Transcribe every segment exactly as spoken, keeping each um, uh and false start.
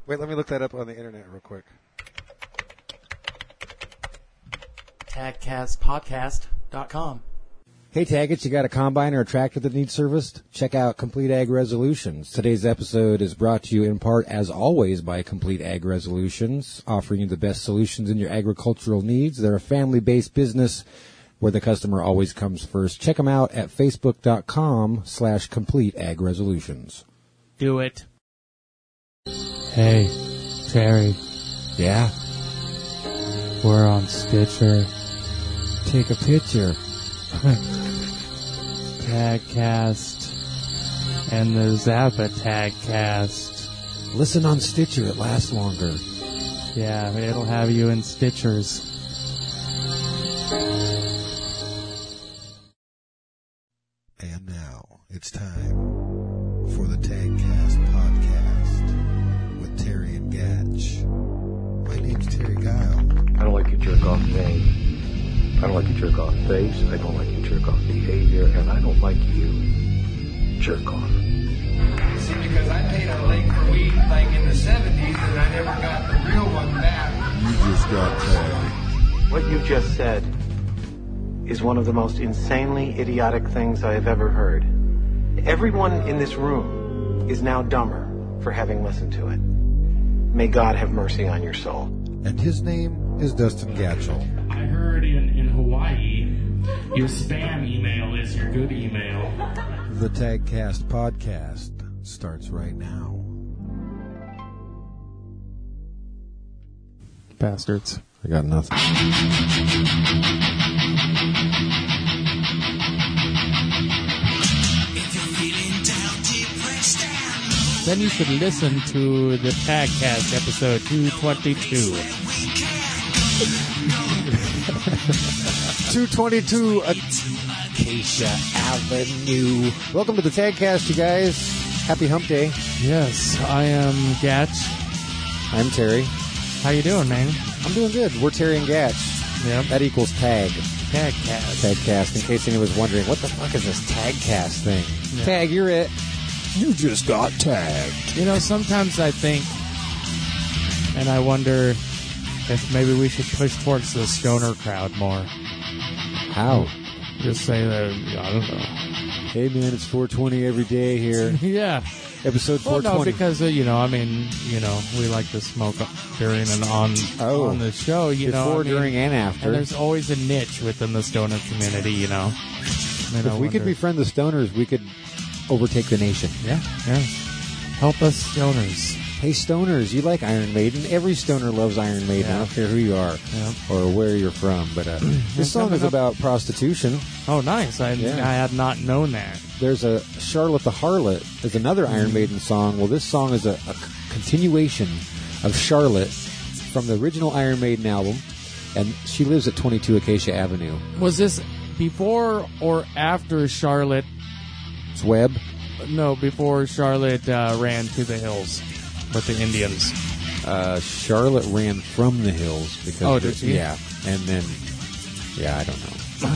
Wait, let me look that up on the internet real quick. tag cast podcast dot com. Hey, Taggets, you got a combine or a tractor that needs serviced? Check out Complete Ag Resolutions. Today's episode is brought to you in part, as always, by Complete Ag Resolutions, offering you the best solutions in your agricultural needs. They're a family-based business where the customer always comes first. Check them out at facebook.com slash complete ag resolutions. Do it. Hey, Terry. Yeah? We're on Stitcher. Take a picture. Tagcast and the Zappa Tagcast. Listen on Stitcher. It lasts longer. Yeah, it'll have you in Stitchers. And now it's time for the Tagcast podcast with Terry and Gatch. My name's Terry Guile. I don't like your jerk-off name. I don't like your jerk-off face. I don't like your jerk-off behavior. And I don't like you, jerk-off. See, because I paid a lake for weed like in the seventies and I never got the real one back. You just got tagged. What you just said is one of the most insanely idiotic things I have ever heard. Everyone in this room is now dumber for having listened to it. May God have mercy on your soul. And his name is Dustin Gatchell. I heard in, in Hawaii, your spam email is your good email. The Tagcast podcast starts right now. Bastards. I got nothing. Then you should listen to the Tagcast episode two twenty-two. two twenty-two Acacia Avenue. Welcome to the Tagcast, you guys. Happy Hump Day. Yes, I am Gatch. I'm Terry. How you doing, man? I'm doing good. We're Terry and Gatch. Yep. That equals tag. Tagcast. Tagcast, in case anyone was wondering, what the fuck is this Tagcast thing? Yeah. Tag, you're it. You just got tagged. You know, sometimes I think, and I wonder if maybe we should push towards the stoner crowd more. How? Just say that, I don't know. Hey, man, it's four twenty every day here. Yeah. Episode four Well, twenty. no, because, uh, you know, I mean, you know, we like to smoke during and on Oh. on the show, you know. Before, I mean, during, and after. And there's always a niche within the stoner community, you know. I mean, If I we could wonder- befriend the stoners, we could overtake the nation. Yeah, yeah. Help us, stoners. Hey, stoners, you like Iron Maiden? Every stoner loves Iron Maiden. Yeah. I don't care who you are Yeah. or where you're from. But uh, this song is coming up- about prostitution. Oh, nice. I, Yeah. I had not known that. There's a Charlotte the Harlot is another Iron Maiden song. Well, this song is a, a c- continuation of Charlotte from the original Iron Maiden album, and she lives at twenty-two Acacia Avenue. Was this before or after Charlotte? It's Webb. No, before Charlotte uh, ran to the hills with the Indians. Uh, Charlotte ran from the hills because Oh, did she? Yeah, and then yeah, I don't know.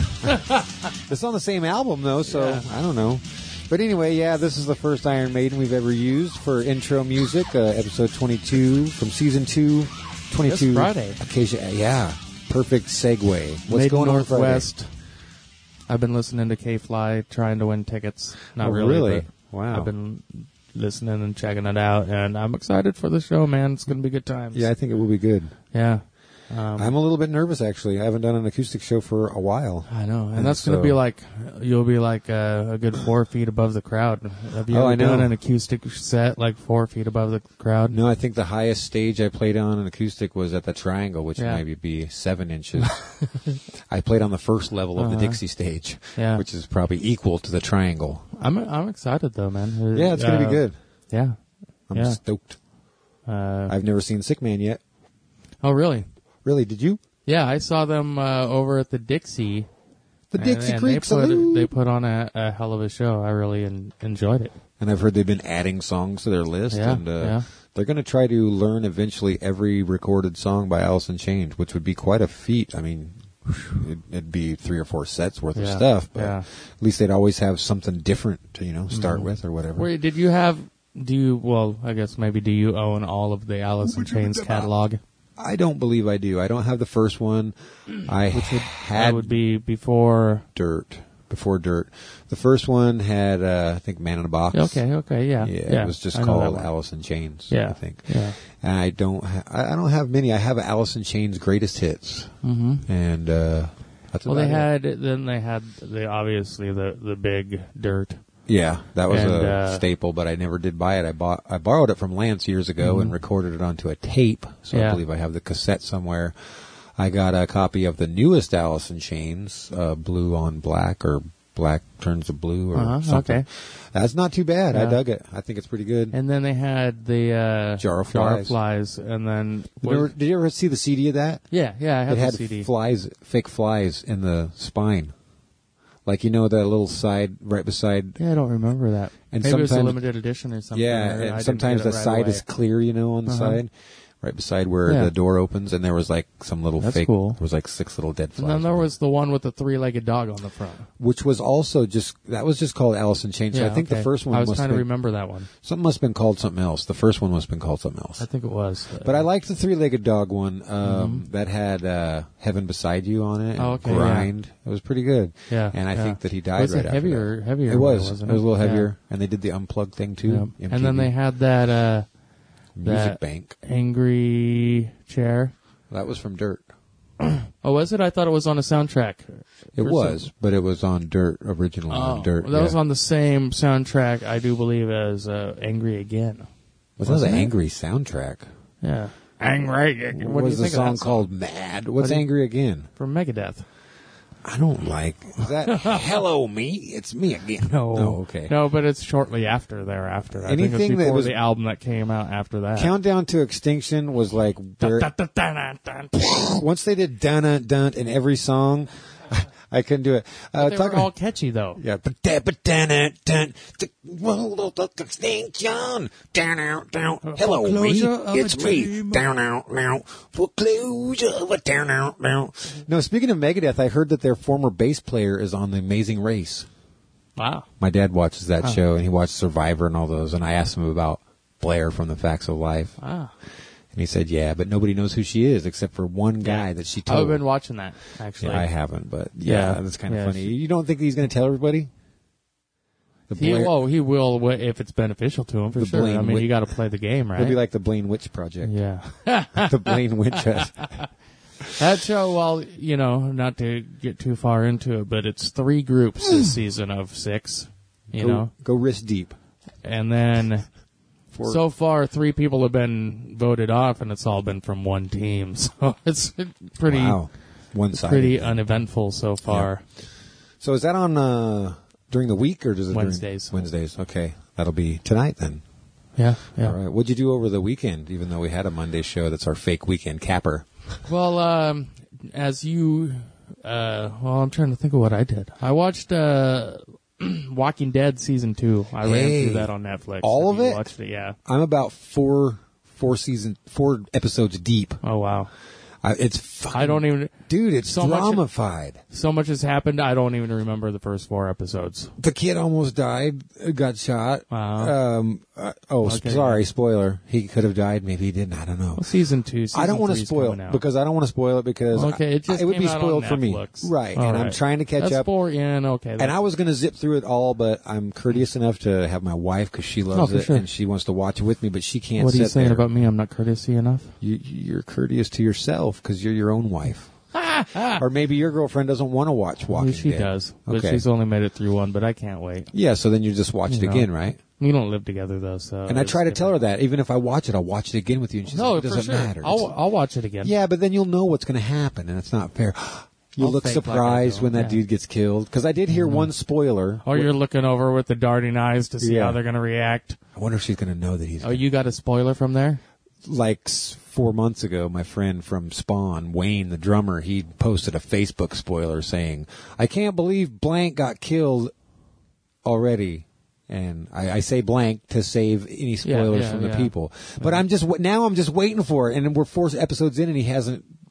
It's on the same album though, so Yeah. I don't know. But anyway, yeah, this is the first Iron Maiden we've ever used for intro music. Uh, episode twenty-two from season two, twenty-two. This Friday. Acacia, yeah, perfect segue. What's Maiden going on Friday? Northwest. I've been listening to K-Fly, trying to win tickets. Not Oh, really. really? But Wow. I've been listening and checking it out, and I'm excited for the show, man. It's going to be good times. Yeah, I think it will be good. Yeah. Um, I'm a little bit nervous actually. I haven't done an acoustic show for a while. I know, and, And that's going to so- be like, you'll be like uh, a good four feet above the crowd. Have you Oh, ever I know. done an acoustic set like four feet above the crowd? No, I think the highest stage I played on an acoustic was at the Triangle, which Yeah. might be seven inches. I played on the first level of Uh-huh. the Dixie stage, Yeah. which is probably equal to the Triangle. I'm I'm excited though, man. Yeah, it's going to Uh, be good. Yeah. I'm yeah. stoked. Uh, I've never seen Sick Man yet. oh, really? Really, did you? Yeah, I saw them uh, over at the Dixie. The and- Dixie and Creek they put, Salute. they put on a, a hell of a show. I really en- enjoyed it. And I've heard they've been adding songs to their list. Yeah, and uh, yeah. they're going to try to learn eventually every recorded song by Alice in Chains, which would be quite a feat. I mean, it'd, it'd be three or four sets worth of Yeah, stuff, but yeah. at least they'd always have something different to, you know, start Mhm. with or whatever. Wait, did you have Do you, well, I guess maybe do you own all of the Alice in Chains catalog? I don't believe I do. I don't have the first one. I Which would, had that would be before... Dirt. Before Dirt. The first one had, uh, I think, Man in a Box. Okay, okay, yeah. Yeah, yeah it was just I know that called one. Alice in Chains, Yeah, I think. yeah. And I don't ha- I I don't have many. I have Alice in Chains Greatest Hits. Mm-hmm. And, uh, that's Well, about they it. had, then they had, the obviously, the, the big Dirt. Yeah, that was And, a uh, staple, but I never did buy it. I bought, I borrowed it from Lance years ago and recorded it onto a tape. So Yeah. I believe I have the cassette somewhere. I got a copy of the newest Alice in Chains, uh, Blue on Black, or Black Turns to Blue, or Uh-huh, something. okay. That's not too bad. I Yeah. dug it. I think it's pretty good. And then they had the uh, Jar of Jar Flies. of Flies, and then Did you, ever, did you ever see the C D of that? yeah, yeah, I have It had the C D. flies, fake flies in the spine. Like, you know, that little side right beside. Yeah, I don't remember that. And Maybe it was a sometimes- limited edition or something. Yeah, or I and didn't sometimes get the it right side away. is clear, you know, on the Uh-huh. side, right beside where Yeah. the door opens, and there was like some little That's fake. cool. There was like six little dead And flies. then there in it. was the one with the three-legged dog on the front. which was also just that was just called Alice in Chains. So Yeah, I think okay. the first one I was must trying have to been, remember that one. something must have been called something else. The first one must have been called something else. I think it was. Uh, But I liked the three-legged dog one um, that had uh, Heaven Beside You on it. And Oh, okay, Grind. It was pretty good. Yeah, and I yeah. think that he died Was right it after heavier? that. Heavier It one, was. wasn't It was a it? little Yeah. heavier, and they did the unplugged thing too. yeah. M T V. And then they had that uh, Music that Bank. angry chair. That was from Dirt. Oh, was it? I thought it was on a soundtrack. It Or was, some- but it was on Dirt originally. Oh, on Dirt. that was yeah. on the same soundtrack, I do believe, as uh, Angry Again. Was that wasn't an it? angry soundtrack? Yeah. Angry Again. What What do you was the think of song that called Mad? What's do you- Angry Again? From Megadeth. I don't like is that. Hello, me. It's me again. No. Oh, okay. No, but it's shortly after thereafter. I think Anything it's that before was- the album that came out after that. Countdown to Extinction was like Dun, their- dun, dun, dun, dun, dun. once they did dun dun dun in every song, I couldn't do it. Uh, They talk were all catchy, though. yeah, but dun dun dun dun the world of the extinction. Down out down. Hello, me. Foreclosure of It's a me. dream. Down out now. Foreclosure of a down out now. No, speaking of Megadeth, I heard that their former bass player is on The Amazing Race. Wow. My dad watches that Huh. show, and he watched Survivor and all those. And I asked him about Blair from The Facts of Life, Wow. and he said, "Yeah, but nobody knows who she is except for one guy Yeah. that she told." I've been watching that, actually. Yeah, I haven't, but yeah, Yeah. that's kind of Yeah, funny. she- You don't think he's going to tell everybody? The He, Blair, oh, he will wh- if it's beneficial to him, for The sure. Blaine I mean, Whit- you got to play the game, right? He'll be like the Blaine Witch Project. yeah. The Blaine Witch. That show, well, you know, not to get too far into it, but it's three groups this season of six, you go, know. go wrist deep. And then For, so far, three people have been voted off, and it's all been from one team. So it's pretty, wow, one side. pretty uneventful so far. So is that on uh, during the week or does it Wednesdays. During, Wednesdays. Okay, that'll be tonight then. Yeah, yeah. All right. What'd you do over the weekend? Even though we had a Monday show, that's our fake weekend capper. Well, um, as you, uh, well, I'm trying to think of what I did. I watched uh, Walking Dead season two. I ran Hey. through that on Netflix. All Have of you it? Watched it, yeah. I'm about four, four season, four episodes deep. Oh wow. I, it's fucking, I don't even. dude. It's So much- dramified. So much has happened. I don't even remember the first four episodes. The kid almost died, uh, got shot. Wow. Um, uh, oh, sp- Okay. sorry, spoiler. He could have died. Maybe he didn't. I don't know. Well, season two. Season I don't want to three's spoil coming it out. because I don't want to spoil it because Okay, it just I, it would came be out on spoiled for me, Netflix. right? All and I'm right. trying to catch That's up. Four in. Okay. And I was going to zip through it all, but I'm courteous enough to have my wife because she loves Oh, for it sure. and she wants to watch it with me, but she can't. What are you sit saying there. about me? I'm not courtesy enough. You, you're courteous to yourself because you're your own wife. Or maybe your girlfriend doesn't want to watch Walking Well, she Dead. does, but Okay. she's only made it through one. But I can't wait. Yeah, so then you just watch it You know. again, right? We don't live together though, so. And I it's try to tell her different. that. Even if I watch it, I'll watch it again with you. And she's No, like, it for doesn't sure. matter. I'll It's- I'll watch it again. yeah, but then you'll know what's going to happen, and it's not fair. You'll I'll look fake like I surprised do, when that yeah. Mm-hmm. dude gets killed. Because I did hear one spoiler. Or you're looking over with the darting eyes to see Yeah. how they're going to react. I wonder if she's going to know that he's... Oh, you got a spoiler from there? like s- four months ago, my friend from Spawn, Wayne, the drummer, he posted a Facebook spoiler saying, I can't believe blank got killed already. And I, I say blank to save any spoilers yeah, from the yeah. people. But I'm just, now I'm just waiting for it. And we're four episodes in and he hasn't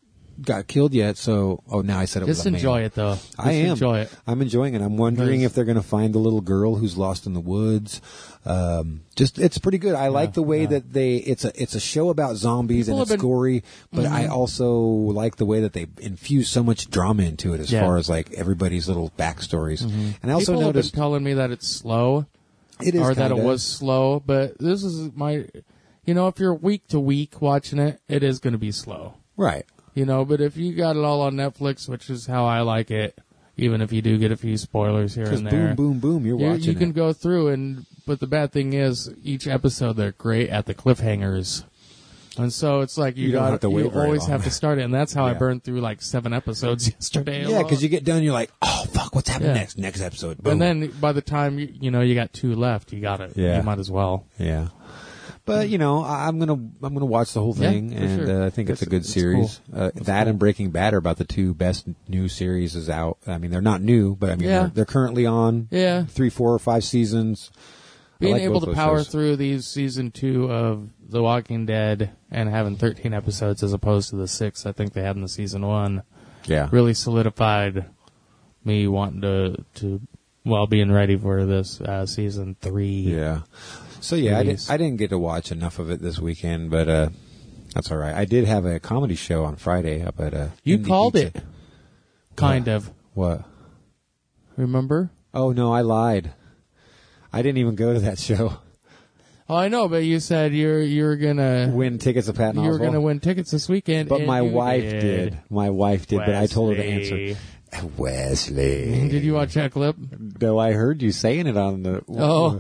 got killed yet. So, oh, now I said it Just was a man. enjoy it, though. Just I am. enjoy it. I'm enjoying it. I'm wondering Because- if they're going to find the little girl who's lost in the woods. Um, just it's pretty good. I like the way yeah. that they. It's a it's a show about zombies People and it's have been- gory, but Mhm. I also like the way that they infuse so much drama into it as Yeah. far as like everybody's little backstories. And I also People have been noticed telling me that it's slow. it is or that it kinda- was slow, but this is my, you know, if you're week to week watching it, it is going to be slow, right. you know, but if you got it all on Netflix, which is how I like it, even if you do get a few spoilers here Because and there, boom, boom, boom, you're you, watching you can it. go through and, but the bad thing is each episode they're great at the cliffhangers. And so it's like you, You don't got have to wait you very always long. have to start it, and that's how I Yeah. burned through like seven episodes yesterday. Yeah, because you get done, you're like, oh fuck, what's happening Yeah. next? Next episode. Boom. and then by the time you, you know you got two left, you got it. Yeah. You might as well. Yeah, but you know, I- I'm gonna I'm gonna watch the whole Yeah, thing, for and sure. uh, I think it's, It's- a good it's series. cool. Uh, It's that cool. and Breaking Bad are about the two best new series is out. I mean, they're not new, but I mean, Yeah. they're, they're currently on Yeah. three, four, or five seasons. I Being like able both to those power shows. through these season two of The Walking Dead and having thirteen episodes as opposed to the six I think they had in the season one Yeah, really solidified me wanting to, to well, being ready for this uh, season three. yeah. So yeah, I, did, Release. I didn't get to watch enough of it this weekend, but uh, that's all right. I did have a comedy show on Friday up at uh, You Indie called Pizza. it. Kind of. What? Remember? Oh no, I lied. I didn't even go to that show. Oh, I know, but you said you're you're gonna Win tickets to Patton you were Oswalt. gonna win tickets this weekend. But and my you wife did. did. My wife did, but I told her to Wesley. answer. Wesley. Did you watch that clip? No, I heard you saying it on the. Oh,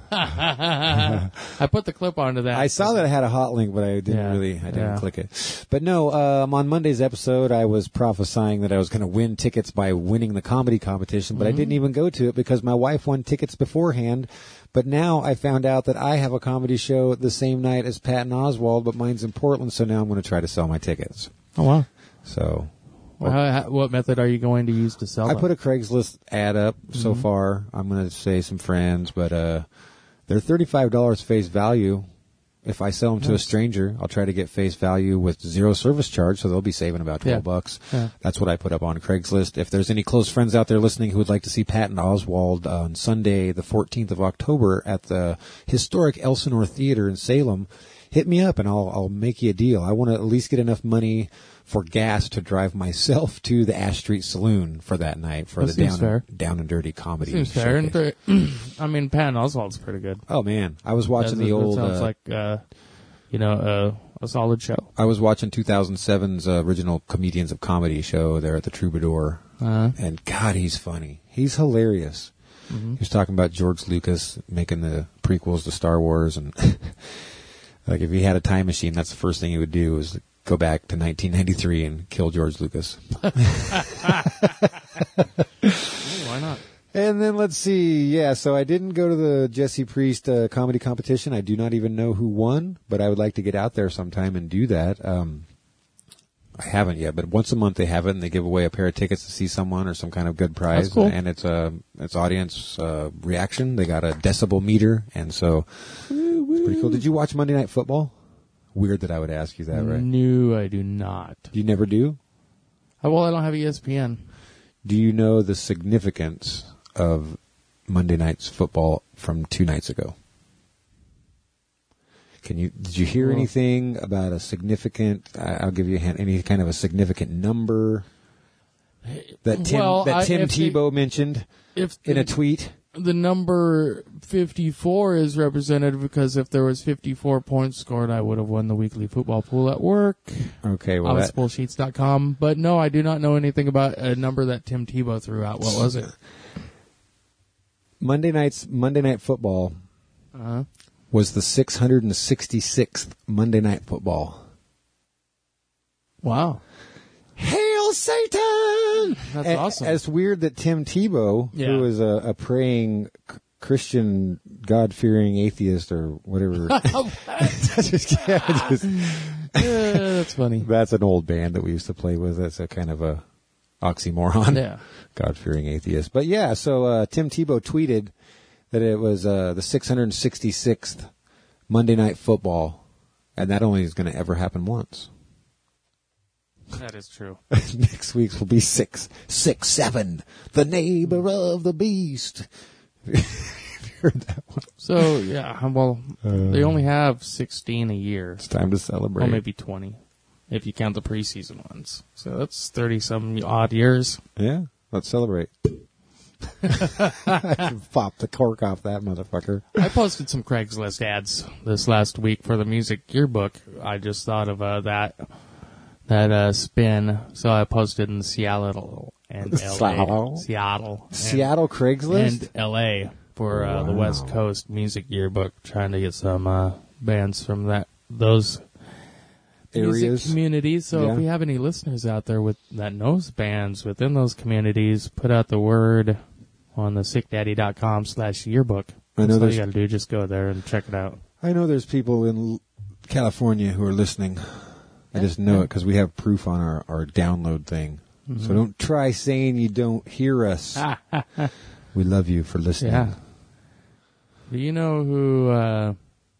I put the clip onto that. I saw that I had a hot link, but I didn't Yeah, really. I didn't yeah. click it. But no, um, on Monday's episode, I was prophesying that I was going to win tickets by winning the comedy competition, but Mm-hmm. I didn't even go to it because my wife won tickets beforehand. But now I found out that I have a comedy show the same night as Patton Oswalt, but mine's in Portland, so now I'm going to try to sell my tickets. Oh wow! So Well, how, how, what method are you going to use to sell I them? put a Craigslist ad up so Mm-hmm. far. I'm going to say some friends, but uh, they're thirty-five dollars face value. If I sell them to a Nice. stranger, I'll try to get face value with zero service charge, so they'll be saving about twelve Yeah. bucks. Yeah. That's what I put up on Craigslist. If there's any close friends out there listening who would like to see Patton Oswalt on Sunday, the fourteenth of October at the historic Elsinore Theater in Salem, hit me up and I'll I'll make you a deal. I want to at least get enough money for gas to drive myself to the Ash Street Saloon for that night for That the seems down fair. down and dirty comedy. Seems fair. And showcase. thir- I mean, Patton Oswalt's pretty good. Oh man, I was watching That- the that old. sounds uh, like uh, you know uh, a solid show. I was watching two thousand seven's uh, original Comedians of Comedy show there at the Troubadour, Uh, and God, he's funny. He's hilarious. Mm-hmm. He was talking about George Lucas making the prequels to Star Wars, and like if he had a time machine, that's the first thing he would do is go back to nineteen ninety-three and kill George Lucas. why not? And then let's see. Yeah, so I didn't go to the Jesse Priest uh, comedy competition. I do not even know who won, but I would like to get out there sometime and do that. Um, I haven't yet, but once a month they have it, and they give away a pair of tickets to see someone or some kind of good prize. That's cool. And it's a it's audience uh, reaction. They got a decibel meter, and so it's pretty cool. Did you watch Monday Night Football? Weird that I would ask you that, right? No, I do not. You never do? Uh, Well, I don't have E S P N. Do you know the significance of Monday Night's Football from two nights ago? Can you did you hear Well- anything about a significant? I- I'll give you a hint. Any kind of a significant number that Tim Well, that I- Tim if they- Tebow mentioned If in a the, tweet? the number fifty-four is represented because if there was fifty-four points scored, I would have won the weekly football pool at work. Okay, well, on that, spool sheets dot com. But no, I do not know anything about a number that Tim Tebow threw out. What was it? Monday night's Monday Night Football Uh-huh. was the six hundred sixty-sixth Monday Night Football. Wow. Hail Satan! That's And awesome. It's weird that Tim Tebow, Yeah. who is a, a praying c- Christian, God-fearing atheist or whatever. Just kidding. Just- Yeah, that's funny. that's an old band that we used to play with. That's a kind of a oxymoron. Yeah. God-fearing atheist. But yeah, so uh, Tim Tebow tweeted that it was uh, the six hundred sixty-sixth Monday Night Football, and that only is going to ever happen once. That is true. Next week's will be six, six, seven. The neighbor of the beast. Have you heard that one? So yeah, well, they only have sixteen a year. It's time to celebrate. Well, maybe twenty, if you count the preseason ones. So that's thirty some odd years. Yeah, let's celebrate. I can pop the cork off that motherfucker. I posted some Craigslist ads this last week for the music yearbook. I just thought of uh, that that uh, spin. So I posted in Seattle and L A. Seattle? Seattle. And, Seattle Craigslist? and L A for uh, the Wow. West Coast music yearbook, trying to get some uh, bands from that those music Areas. communities. So Yeah. if we have any listeners out there with that knows bands within those communities, put out the word on the sick daddy dot com slash yearbook. I know That's all there's- you got to do. Just go there and check it out. I know there's people in L- California who are listening. I just know it because we have proof on our, our download thing. Mm-hmm. So don't try saying you don't hear us. We love you for listening. Yeah. Do you know who uh,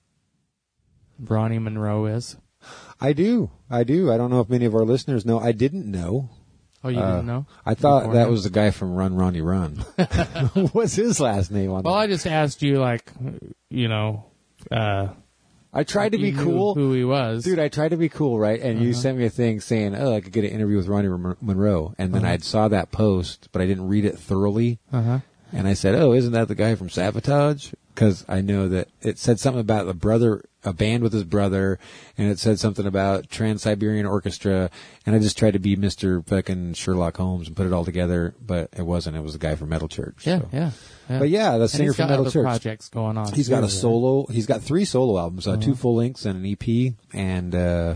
Bronnie Monroe is? I do. I do. I don't know if many of our listeners know. I didn't know. Oh, you Uh, didn't know? I thought that Beforehand? was the guy from Run, Ronnie, Run. What's his last name on Well, that? I just asked you, like, you know, uh, I tried to be you knew cool. who he was. Dude, I tried to be cool, right? And you sent me a thing saying, oh, I could get an interview with Ronnie Mon- Monroe. And then I saw that post, but I didn't read it thoroughly. Uh-huh. And I said, oh, isn't that the guy from Sabotage? Because I know that it said something about the brother, a band with his brother, and it said something about Trans-Siberian Orchestra. And I just tried to be Mister fucking Sherlock Holmes and put it all together, but it wasn't. It was the guy from Metal Church. Yeah, so. yeah, yeah. But yeah, the And singer he's from got Metal other Church. projects going on. He's too, got a right? solo. He's got three solo albums, uh, Uh-huh. two full lengths and an E P. And uh,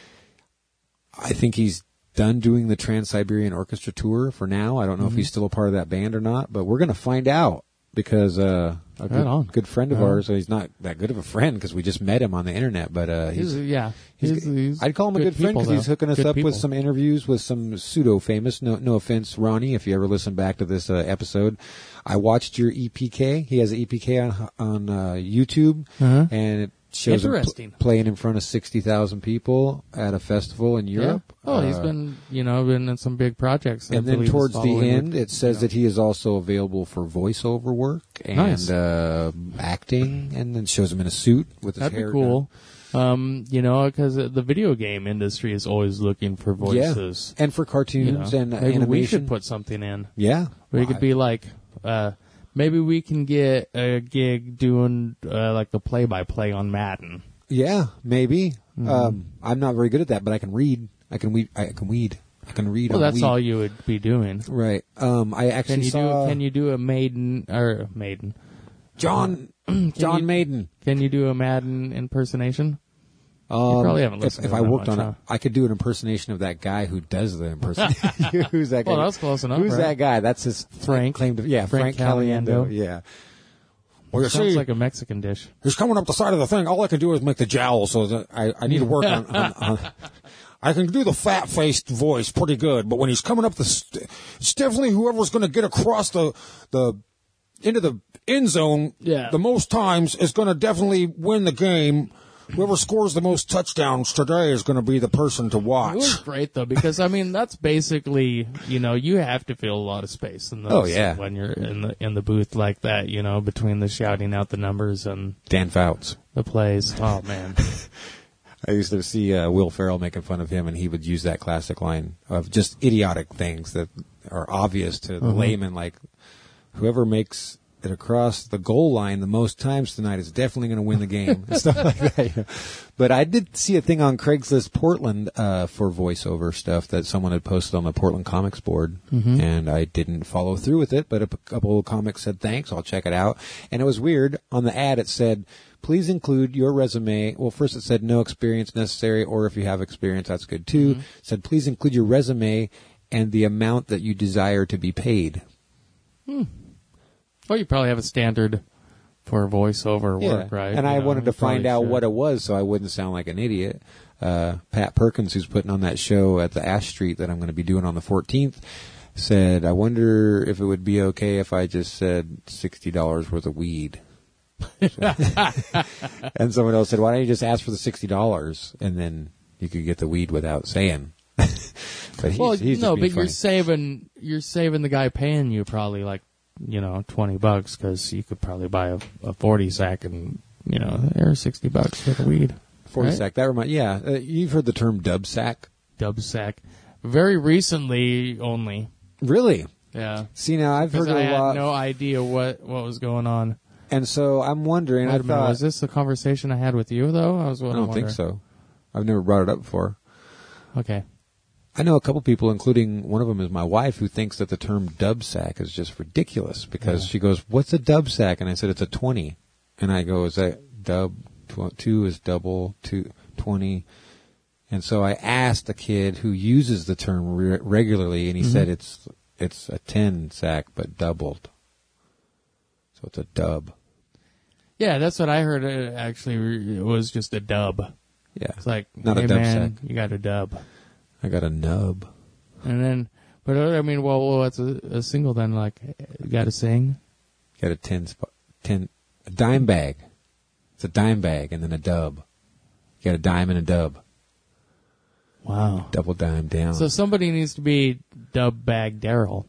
I think he's done doing the Trans-Siberian Orchestra tour for now. I don't know Mm-hmm. if he's still a part of that band or not, but we're going to find out because uh, a good, on. good friend of Right on. ours, he's not that good of a friend because we just met him on the internet, but uh, He's, he's, yeah. he's, He's, he's I'd call him a good friend people, because he's though. hooking us Good up people. with some interviews with some pseudo-famous. No, no offense, Ronnie, if you ever listen back to this uh, episode. I watched your E P K. He has an E P K on on uh, YouTube, Uh-huh. and it shows him pl- Interesting. playing in front of sixty thousand people at a festival in Europe. Yeah. Oh, he's Uh, been, you know, been in some big projects. I and then believe he's towards the following end, with, it says you know. that he is also available for voiceover work and Nice. uh, acting, and then shows him in a suit with his That'd hair be cool. Um, you know, because the video game industry is always looking for done. Yeah, voices. and for You know, cartoons and maybe animation. we should put something in. yeah, We could be like, uh, maybe we can get a gig doing uh, like the play-by-play on Madden. Yeah, maybe. Mm-hmm. Um, I'm not very good at that, but I can read. I can weed. I can weed. I can read. Well, on that's weed. all you would be doing. Right. Um, I actually Can you saw do? Can you do a Maiden or Maiden? John John you- Maiden. Can you do a Madden impersonation? Um, probably haven't if, listened if to I that worked much, on huh? it, I could do an impersonation of that guy who does the impersonation. Who's that guy? Well, that's close enough, Who's right? that guy? That's his Frank. claim to. Yeah, Frank, Frank Caliendo. Caliendo. Yeah. Well, you Sounds see, like a Mexican dish. he's coming up the side of the thing. All I can do is make the jowl, so that I, I need to work on, on, on. I can do the fat-faced voice pretty good, but when he's coming up the, st- it's definitely whoever's going to get across the the into the end zone Yeah. the most times is going to definitely win the game. Whoever scores the most touchdowns today is going to be the person to It was watch. great though, because I mean that's basically, you know, you have to fill a lot of space in those Oh, yeah. when you're in the in the booth like that, you know, between the shouting out the numbers and Dan Fouts. the plays. Oh man. I used to see uh, Will Ferrell making fun of him, and he would use that classic line of just idiotic things that are obvious to the layman, like whoever makes it across the goal line the most times tonight is definitely going to win the game, and stuff like that. You know. But I did see a thing on Craigslist Portland uh, for voiceover stuff that someone had posted on the Portland Comics board, and I didn't follow through with it, but a p- couple of comics said, thanks, I'll check it out. And it was weird. On the ad, it said, please include your resume. Well, first it said no experience necessary, or if you have experience, that's good too. It said, please include your resume and the amount that you desire to be paid. Well, you probably have a standard for voiceover work, right? And You I know, wanted you to find probably out should. what it was so I wouldn't sound like an idiot. Uh, Pat Perkins, who's putting on that show at the Ash Street that I'm going to be doing on the fourteenth, said, I wonder if it would be okay if I just said sixty dollars worth of weed. And someone else said, why don't you just ask for the sixty dollars and then you could get the weed without saying. but he's, well, he's no, just being but you're funny. saving you're saving the guy paying you probably like you know twenty bucks because you could probably buy a, a forty sack and you know they're sixty bucks for the weed. forty right? sack. That remind, yeah. Uh, you've heard the term dub sack? Dub sack. Very recently only. Really? Yeah. See, now I've heard Because it I a had lot. no idea what, what was going on. And so I'm wondering, Wait I a minute, thought, was this a conversation I had with you, though? I was I wondering. don't think so. I've never brought it up before. Okay. I know a couple people, including one of them is my wife, who thinks that the term dub sack is just ridiculous because Yeah. she goes, "What's a dub sack?" And I said, "It's a twenty." And I go, "Is that dub? Tw- two is double, two twenty." And so I asked a kid who uses the term re- regularly, and he Mhm. said it's it's a ten sack but doubled. So it's a dub. Yeah, that's what I heard. It actually, it was just a dub. Yeah, It's like, not hey, a dub man, sack. you got a dub. I got a nub. And then, but uh, I mean, well, well what's a, a single then? Like, you got to sing? Got a ten spot, ten a dime bag. It's a dime bag and then a dub. You got a dime and a dub. Wow. Double dime down. So somebody needs to be dub bag Daryl.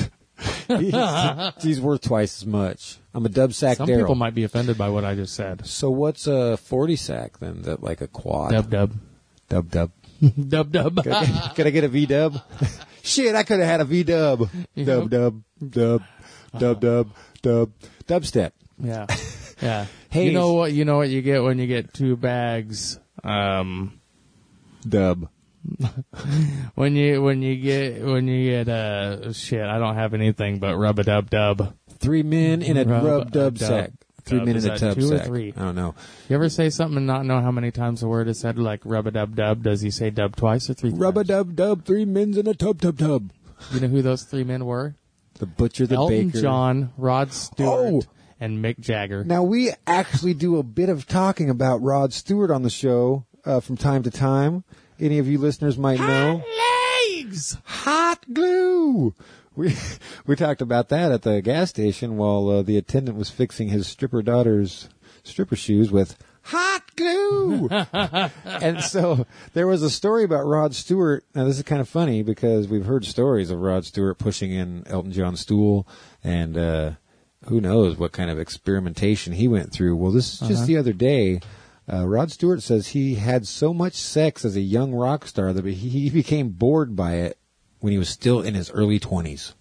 he's, he's worth twice as much. I'm a dub sack Some people Daryl. might be offended by what I just said. So what's a forty sack then? That like a quad? Dub dub. Dub dub. Dub dub. Could I get, could I get a V dub? Shit, I could have had a V dub. Yep. Dub dub dub dub dub dub dubstep. Yeah. Yeah. Hey, you know what you know what you get when you get two bags um Dub. when you when you get when you get uh shit, I don't have anything but rub a dub dub. Three men in a Rub rub a dub dub. sack. Three Dub. men Is in a that tub two or sack. three? I don't know. You ever say something and not know how many times the word is said, like rub a dub dub? Does he say dub twice or three Rub a times? dub dub. Three men's in a tub tub tub. You know who those three men were? The butcher, the Elton baker. John, Rod Stewart, Oh. and Mick Jagger. Now, we actually do a bit of talking about Rod Stewart on the show uh, from time to time. Any of you listeners might know. Legs! Hot glue! We we talked about that at the gas station while uh, the attendant was fixing his stripper daughter's stripper shoes with hot glue. And so there was a story about Rod Stewart. Now, this is kind of funny because we've heard stories of Rod Stewart pushing in Elton John's stool and uh who knows what kind of experimentation he went through. Well, this is just Uh-huh. the other day. Uh, Rod Stewart says he had so much sex as a young rock star that he, he became bored by it when he was still in his early twenties.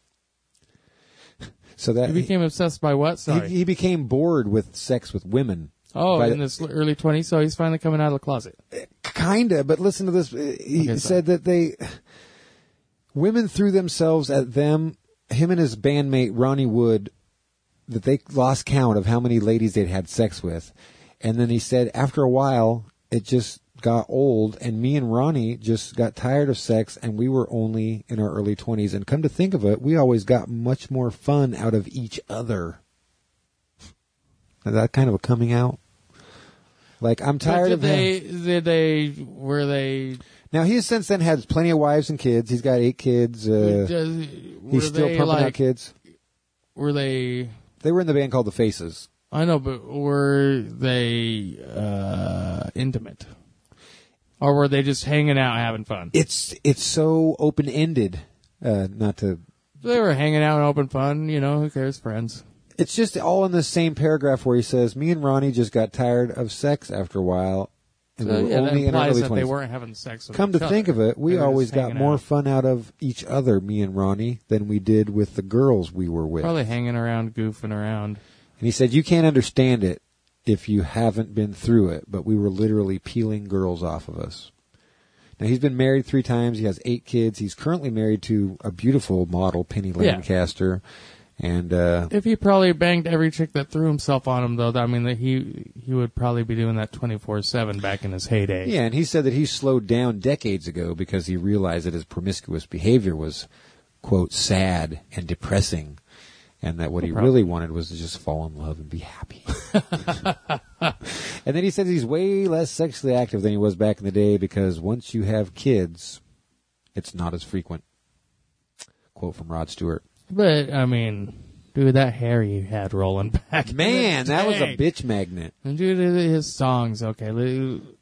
So that He became obsessed by what? he, Sorry. he became bored with sex with women. oh, by in the- his early twenties, so he's finally coming out of the closet. Kinda, but listen to this. He Okay, said that they women threw themselves at them. Him and his bandmate Ronnie Wood, that they lost count of how many ladies they'd had sex with, and then he said after a while it just got old, and me and Ronnie just got tired of sex, and we were only in our early twenties. And come to think of it, we always got much more fun out of each other. Is that kind of a coming out? Like, I'm tired But of did him. they, did they, were they, Now, he has since then had plenty of wives and kids. He's got eight kids. Uh, does- were he's still they pumping out like, kids. were they, They were in the band called The Faces. I know, but were they, uh, intimate? Or were they just hanging out having fun? It's it's so open-ended. Uh, not to... They were hanging out and open fun, you know, who cares, friends. It's just all in the same paragraph where he says, me and Ronnie just got tired of sex after a while. And So, we were yeah, that only in our implies early that they twenties. weren't having sex with Come each to think other. of it, we They were always just got hanging more out. fun out of each other, me and Ronnie, than we did with the girls we were with. Probably hanging around, goofing around. And he said, you can't understand it if you haven't been through it, but we were literally peeling girls off of us. Now, he's been married three times. He has eight kids. He's currently married to a beautiful model, Penny Yeah. Lancaster. And, uh, If he probably banged every chick that threw himself on him, though, I mean, that he he would probably be doing that twenty-four seven back in his heyday. yeah, and he said that he slowed down decades ago because he realized that his promiscuous behavior was, quote, sad and depressing, and that what he problem. really wanted was to just fall in love and be happy. And then he said he's way less sexually active than he was back in the day because once you have kids, it's not as frequent. Quote from Rod Stewart. But, I mean, dude, that hair he had rolling back. in Man, the that was a day. bitch magnet. And dude, his songs, okay. li-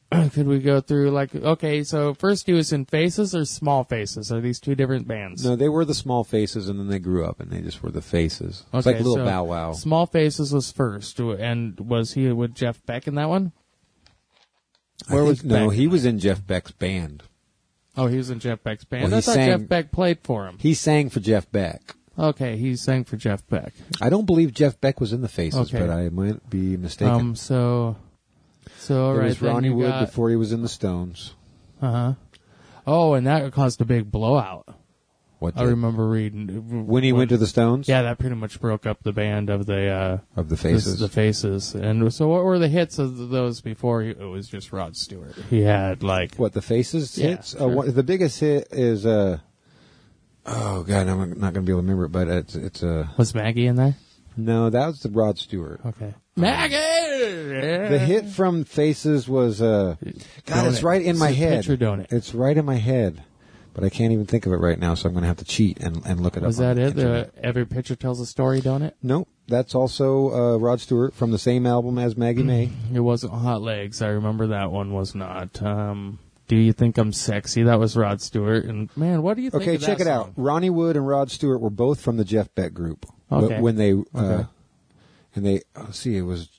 could we go through, like, okay, so first he was in Faces or Small Faces? Are these two different bands? No, they were the Small Faces, and then they grew up, and they just were the Faces. It's like Little so Bow Wow. Small Faces was first, and was he with Jeff Beck in that one? Where I was think, no, Beck? he was in Jeff Beck's band. Oh, he was in Jeff Beck's band. Well, I he thought sang- Jeff Beck played for him. He sang for Jeff Beck. Okay, he sang for Jeff Beck. I don't believe Jeff Beck was in the Faces, Okay. but I might be mistaken. Um, so, so all it right, was then Ronnie you Wood got, before he was in the Stones. Uh huh. Oh, and that caused a big blowout. What I did- remember reading when he when- went to the Stones? Yeah, that pretty much broke up the band of the uh, Of the the, Faces. the Faces. And so, what were the hits of those before? He, it was just Rod Stewart. He had like What, the Faces Yeah, hits? sure. Uh, what, the biggest hit is, uh, oh, God, I'm not going to be able to remember it, but it's, it's uh, was Maggie in there? no, that was the Rod Stewart. Okay, Maggie. The hit from Faces was, uh, God, it's Donut. right in my It's a head. picture donut. It's right in my head, but I can't even think of it right now, so I'm going to have to cheat and, and look it Was up. on that the it? The, internet. every picture tells a story, don't it? Nope, that's also uh, Rod Stewart from the same album as Maggie May. It wasn't Hot Legs. I remember that one was not. Um, Do You Think I'm Sexy? That was Rod Stewart. And man, what do you think? Okay, of that check it out. song? Ronnie Wood and Rod Stewart were both from the Jeff Beck group. Okay. But when they, uh, Okay. and they, oh, see, it was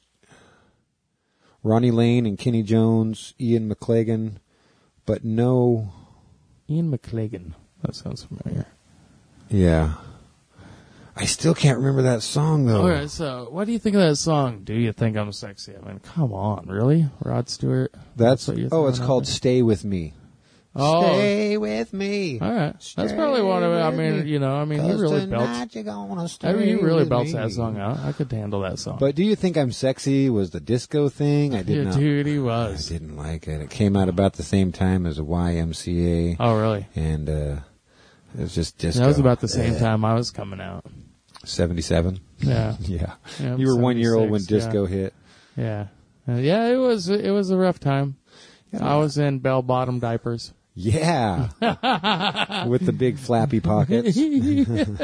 Ronnie Lane and Kenny Jones, Ian McClagan, but no, Ian McClagan. That sounds familiar. yeah. I still can't remember that song though. All right, so what do you think of that song? Do You Think I'm Sexy? I mean, come on, really, Rod Stewart? That's, what you're oh, it's throwing out called there? Stay With Me. Oh. Stay with me. All right, that's Stay probably one of. I with mean, me, you know, I mean, he 'cause really tonight belts. you're gonna stay I mean, he really with belts me. that song out. I could handle that song. But Do You Think I'm Sexy was the disco thing. I did yeah, not. dude, he I was. didn't like it. It came out about the same time as a Y M C A, Oh, really? and uh, it was just disco. That was about the same Eh, time I was coming out. seventy-seven. Yeah, Yeah. Yeah, You were one year old when seventy-six, disco hit. yeah, uh, yeah. It was it was a rough time. I was in bell bottom diapers. Yeah. With the big flappy pockets. They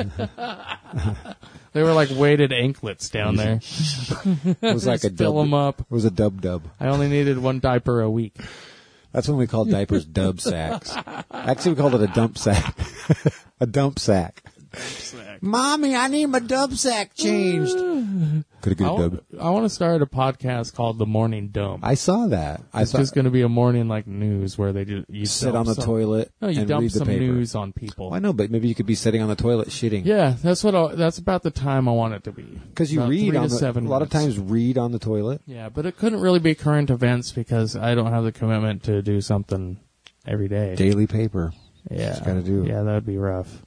were like weighted anklets down there. It was like a Just fill dub. them up. It was a dub dub. I only needed one diaper a week. That's when we called diapers dub sacks. Actually, we called it a dump sack. A dump sack. Mommy, I need my dub sack changed. Could have I get a want, dub. I want to start a podcast called The Morning Dump. I saw that. I It's saw, just going to be a morning like news where they just you sit dump on the some- toilet No, you and dump read the some paper. news on people. Well, I know, but maybe you could be sitting on the toilet shitting. Yeah, that's what. I, that's about the time I want it to be. Because you About read three on to the, seven a lot of minutes. times read on the toilet. Yeah, but it couldn't really be current events because I don't have the commitment to do something every day. Daily paper. Yeah, Just gotta do. Yeah, that'd be rough.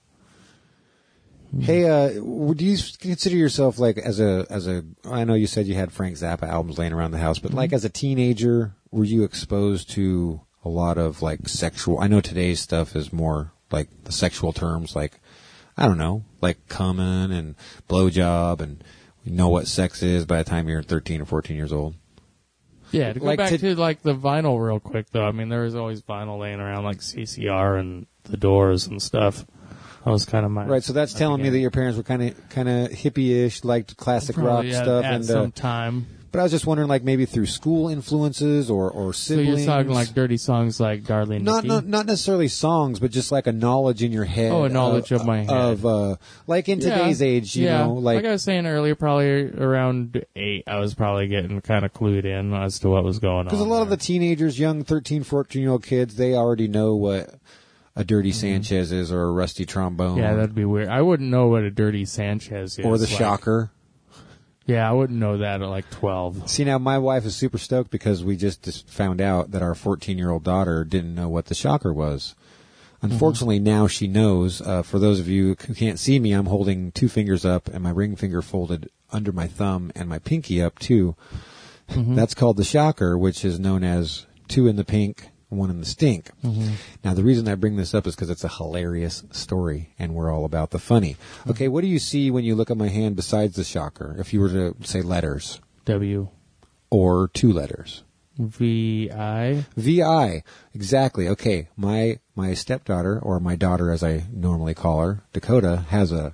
Hey, uh, would you consider yourself like as a as a? I know you said you had Frank Zappa albums laying around the house, but like as a teenager, were you exposed to a lot of like sexual? I know today's stuff is more like the sexual terms, like I don't know, like coming and blowjob, and you know what sex is by the time you're thirteen or fourteen years old. Yeah, to go Like back to- to, like the vinyl real quick though. I mean, there was always vinyl laying around like C C R and the Doors and stuff. That was kind of my Right, so that's telling me that your parents were kind of kind of hippie-ish, liked classic Probably rock at, stuff, at and some uh, time. but I was just wondering, like maybe through school influences or or So siblings. you're talking like dirty songs like Darlene Not, Nikki? not not necessarily songs, but just like a knowledge in your head. Oh, a knowledge of my head. Of uh, like in Yeah, today's age, you yeah. know, like, I was saying earlier, probably around eight, I was probably getting kind of clued in as to what was going on. because a lot of the there. teenagers, young thirteen, fourteen year old kids, they already know what a Dirty Sanchez is or a rusty trombone. Mm-hmm. Yeah, that'd be weird. I wouldn't know what a dirty Sanchez is. or the like- shocker. Yeah, I wouldn't know that at like twelve. See, now my wife is super stoked because we just, just found out that our fourteen year old daughter didn't know what the shocker was. Unfortunately, Mm-hmm. now she knows. Uh, for those of you who can't see me, I'm holding two fingers up and my ring finger folded under my thumb and my pinky up too. Mm-hmm. That's called the shocker, which is known as two in the pink, one in the stink. Mm-hmm. Now, the reason I bring this up is because it's a hilarious story, and we're all about the funny. Mm-hmm. Okay, what do you see when you look at my hand besides the shocker? If you were to say letters W or two letters. V I. V I, exactly. Okay, my my stepdaughter, or my daughter as I normally call her, Dakota, has a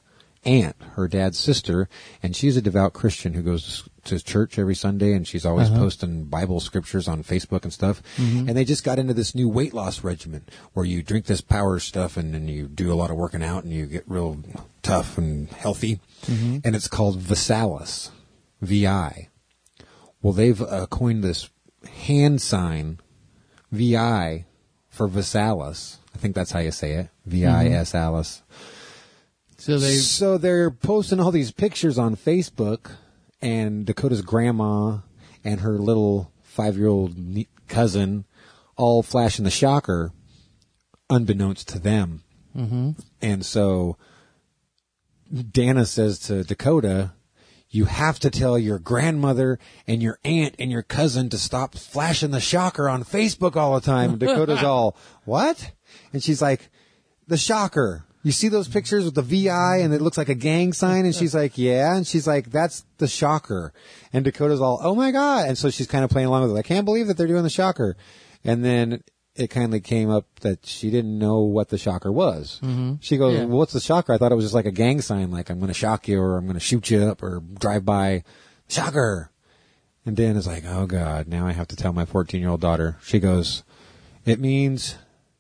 aunt, her dad's sister, and she's a devout Christian who goes to church every Sunday, and she's always uh-huh. posting Bible scriptures on Facebook and stuff. Mm-hmm. And they just got into this new weight loss regimen where you drink this power stuff and then you do a lot of working out and you get real tough and healthy. Mm-hmm. And it's called Visalis, V I. Well, they've uh, coined this hand sign, V I, for Visalis. I think that's how you say it, V I S Alice. So they so they're posting all these pictures on Facebook, and Dakota's grandma and her little five-year-old cousin all flashing the shocker, unbeknownst to them. Mm-hmm. And so Dana says to Dakota, you have to tell your grandmother and your aunt and your cousin to stop flashing the shocker on Facebook all the time. And Dakota's all, what? And she's like, the shocker. You see those pictures with the V I and it looks like a gang sign? And she's like, yeah. And she's like, that's the shocker. And Dakota's all, oh my God. And so she's kind of playing along with it. I can't believe that they're doing the shocker. And then it kind of came up that she didn't know what the shocker was. Mm-hmm. She goes, yeah. well, what's the shocker? I thought it was just like a gang sign, like I'm going to shock you or I'm going to shoot you up or drive by. Shocker. And Dan is like, oh God, now I have to tell my fourteen-year-old daughter. She goes, it means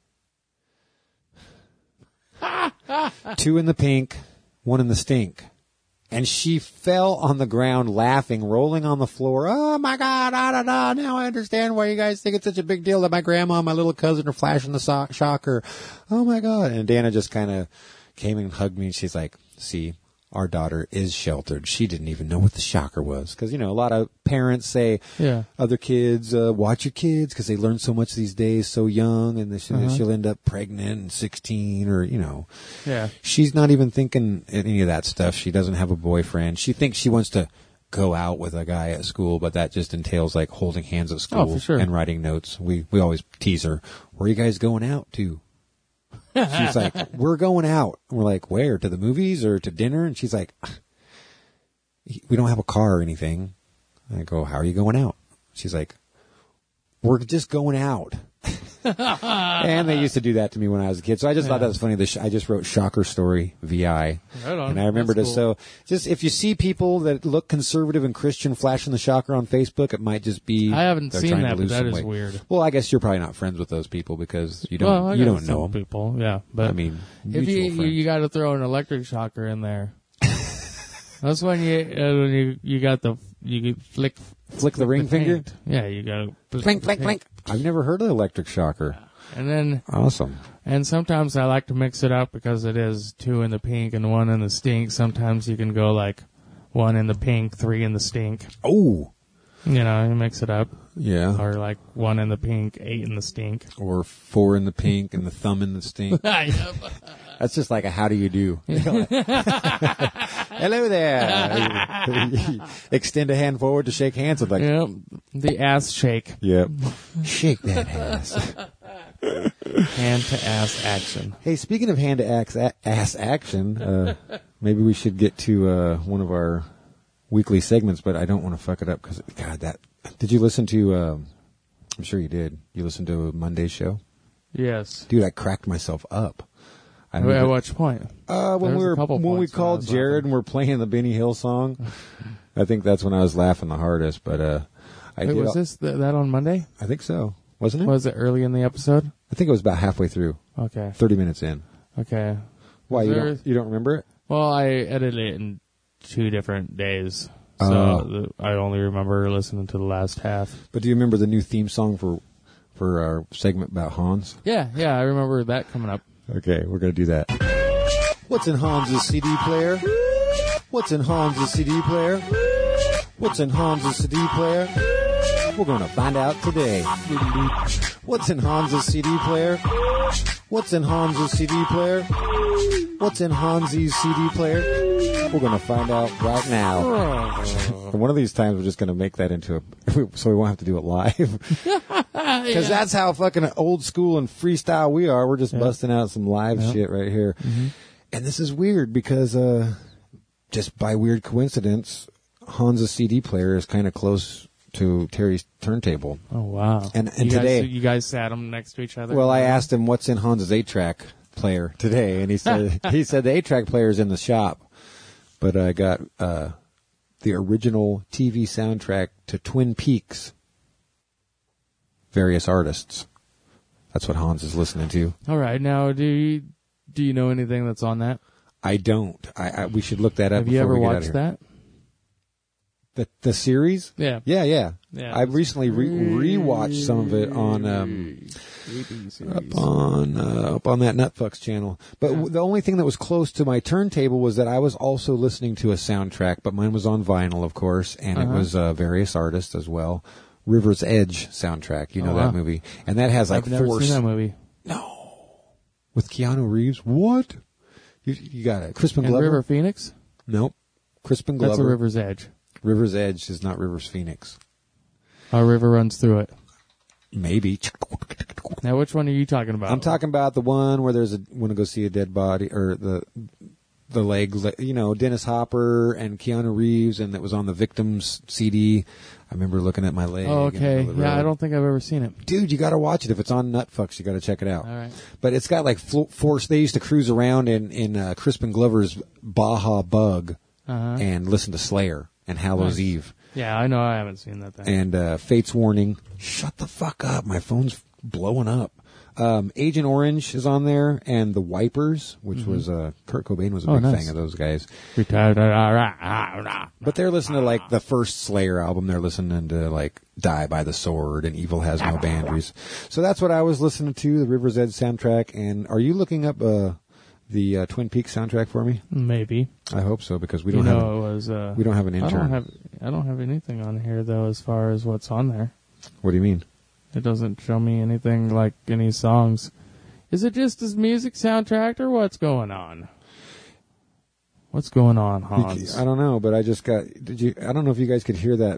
two in the pink, one in the stink. And she fell on the ground laughing, rolling on the floor. Oh, my God. Ah, da, da. Now I understand why you guys think it's such a big deal that my grandma and my little cousin are flashing the so- shocker. Oh, my God. And Dana just kind of came and hugged me. And she's like, see, our daughter is sheltered. She didn't even know what the shocker was. Because, you know, a lot of parents say, yeah. other kids, uh, watch your kids because they learn so much these days so young. And she'll, uh-huh. she'll end up pregnant and sixteen or, you know. Yeah. She's not even thinking any of that stuff. She doesn't have a boyfriend. She thinks she wants to go out with a guy at school, but that just entails like holding hands at school oh, for sure. and writing notes. We, we always tease her, where are you guys going out to? She's like, we're going out. And we're like, where? To the movies or to dinner? And she's like, we don't have a car or anything. And I go, how are you going out? She's like, we're just going out. And they used to do that to me when I was a kid. So I just yeah. thought that was funny. The sh- I just wrote Shocker Story V I. Right on. And I remembered That's it. Cool. So just if you see people that look conservative and Christian flashing the shocker on Facebook, it might just be. I haven't seen that, but that is weight. weird. Well, I guess you're probably not friends with those people because you don't well, I you don't know them. People, yeah. But I mean, if you you, you got to throw an electric shocker in there. That's when you uh, when you you got the you flick flick the ring finger. Paint. Yeah, you got to blink blink blink. I've never heard of electric shocker. And then awesome. And sometimes I like to mix it up because it is two in the pink and one in the stink. Sometimes you can go like one in the pink, three in the stink. Oh. You know, you mix it up. Yeah. Or like one in the pink, eight in the stink. Or four in the pink and the thumb in the stink. That's just like a how do you do. Hello there. Extend a hand forward to shake hands with like. Yep. The ass shake. Yep. Shake that ass. Hand to ass action. Hey, speaking of hand to ass, ass action, uh, maybe we should get to uh, one of our weekly segments, but I don't want to fuck it up because, God, that. Did you listen to, uh, I'm sure you did. You listened to Monday's show? Yes. Dude, I cracked myself up. I At even, what point? Uh, when There's we were when we called when Jared and we're playing the Benny Hill song, I think that's when I was laughing the hardest. But uh, I Wait, did. Was this th- that on Monday? I think so. Wasn't it? Was it early in the episode? I think it was about halfway through. Okay. Thirty minutes in. Okay. Why was you there... don't you don't remember it? Well, I edited it in two different days, so uh, the, I only remember listening to the last half. But do you remember the new theme song for for our segment about Hans? Yeah, yeah, I remember that coming up. Okay, we're gonna do that. What's in Hans's C D player? What's in Hans's C D player? What's in Hans's C D player? We're going to find out today. What's in Hans's C D player? What's in Hans's C D player? What's in Hansi's C D player? We're going to find out right now. And one of these times we're just going to make that into a, so we won't have to do it live. Because yeah. That's how fucking old school and freestyle we are. We're just yeah. busting out some live yeah. shit right here. Mm-hmm. And this is weird because, uh, just by weird coincidence, Hans's C D player is kind of close to Terry's turntable. Oh, wow. And, and you today. Guys, you guys sat them next to each other? Well, I asked him what's in Hans's eight track player today, and he said, he said the eight track player is in the shop. but I got uh, the original T V soundtrack to Twin Peaks. Various artists. That's what Hans is listening to. All right. Now, do you, do you know anything that's on that? I don't. I, I we should look that up. Have you before ever we get out watched of here. that? The the series? Yeah. Yeah, yeah. Yeah, I it's recently re- rewatched some of it on um, up on uh, up on that Nutfucks channel. But Yeah. w- the only thing that was close to my turntable was that I was also listening to a soundtrack, but mine was on vinyl, of course, and Uh-huh. it was uh, various artists as well. River's Edge soundtrack, you know Oh, that wow. movie, and that has like I've never four seen s- that movie. with Keanu Reeves. What? You, you got it, Crispin And Glover. River Phoenix? Nope, Crispin Glover. That's a River's Edge. River's Edge is not River's Phoenix. Our river runs through it. Maybe. Now, which one are you talking about? I'm talking about the one where there's a want to go see a dead body, or the the leg, you know, Dennis Hopper and Keanu Reeves, and that was on the Victims C D. I remember looking at my leg. Oh, and okay. the Yeah, road. I don't think I've ever seen it. Dude, you got to watch it. If it's on Nutfucks, you got to check it out. All right. But it's got like flo- force. They used to cruise around in in uh, Crispin Glover's Baja Bug Uh-huh. and listen to Slayer and Hallows Nice. Eve Yeah, I know. I haven't seen that thing. and uh, Fate's Warning. Shut the fuck up. My phone's blowing up. Um, Agent Orange is on there, and The Wipers, which Mm-hmm. was uh, Kurt Cobain was a Oh, big nice. fan of those guys. Retired. But they're listening to like the first Slayer album. They're listening to like Die by the Sword and Evil Has No Boundaries. So that's what I was listening to, the River's Edge soundtrack. And are you looking up uh, the uh, Twin Peaks soundtrack for me? Maybe. I hope so, because we You don't have know, an, it was. Uh, we don't have an I intern. don't have. I don't have anything on here though, as far as what's on there. What do you mean? It doesn't show me anything like any songs. Is it just his music soundtrack, or what's going on? What's going on, Hans? I don't know, but I just got. Did you? I don't know if you guys could hear that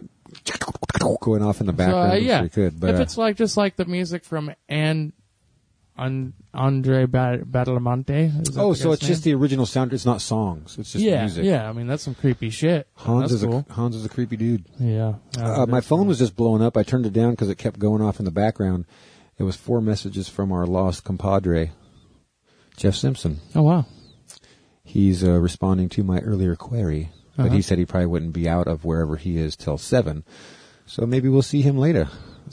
going off in the So, background. uh, I'm yeah, sure you could, but if uh, it's like just like the music from An, An Andre ba- Badalamante. Is that oh, the so guy's it's just name? the original sound. It's not songs. It's just yeah, music. yeah. I mean, that's some creepy shit. Hans that's is cool. a Hans is a creepy dude. Yeah. Uh, my phone was just blowing up. I turned it down because it kept going off in the background. It was four messages from our lost compadre, Jeff Simpson. Oh wow. He's uh, responding to my earlier query, but Uh-huh. he said he probably wouldn't be out of wherever he is till seven. So maybe we'll see him later.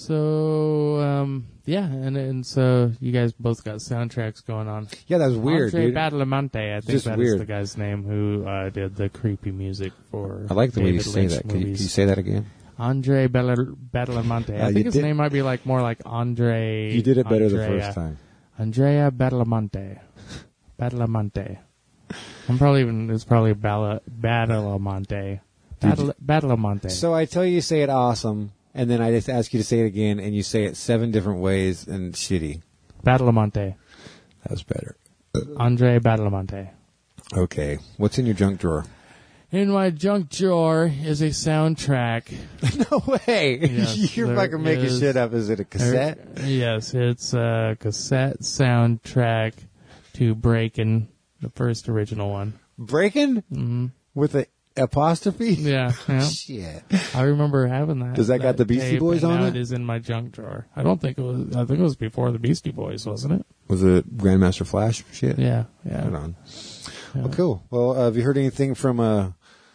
So um, yeah, and and so you guys both got soundtracks going on. Yeah, that was weird, Andre dude. Badalamante, I think Just that is weird. the guy's name who uh, did the creepy music for. I like the way you David say Lynch that. Can you, can movies. you say that again? Andre Bella- Badalamante. Uh, I you think his did- name might be like more like Andre. You did it better the Andrea- first time. Andrea Badalamante. Badalamante. I'm probably even. It's probably Bala, Badalamante. Badal, Badalamante. So I tell you, you say it awesome, and then I just ask you to say it again, and you say it seven different ways and shitty. Badalamante. That was better. Andre Badalamante. Okay, what's in your junk drawer? In my junk drawer is a soundtrack. No way! Yes, You're there fucking making is- shit up. Is it a cassette? Er, yes, it's a cassette soundtrack to Breakin', the first original one. Breaking hmm with a apostrophe? Yeah, yeah. Shit. I remember having that. Does that got the Beastie tape, Boys and on now it? It is in my junk drawer. I don't think it was. I think it was before the Beastie Boys, wasn't it? Was it Grandmaster Flash shit? Yeah, yeah. Right on. Yeah. Well, cool. Well, uh, have you heard anything from uh,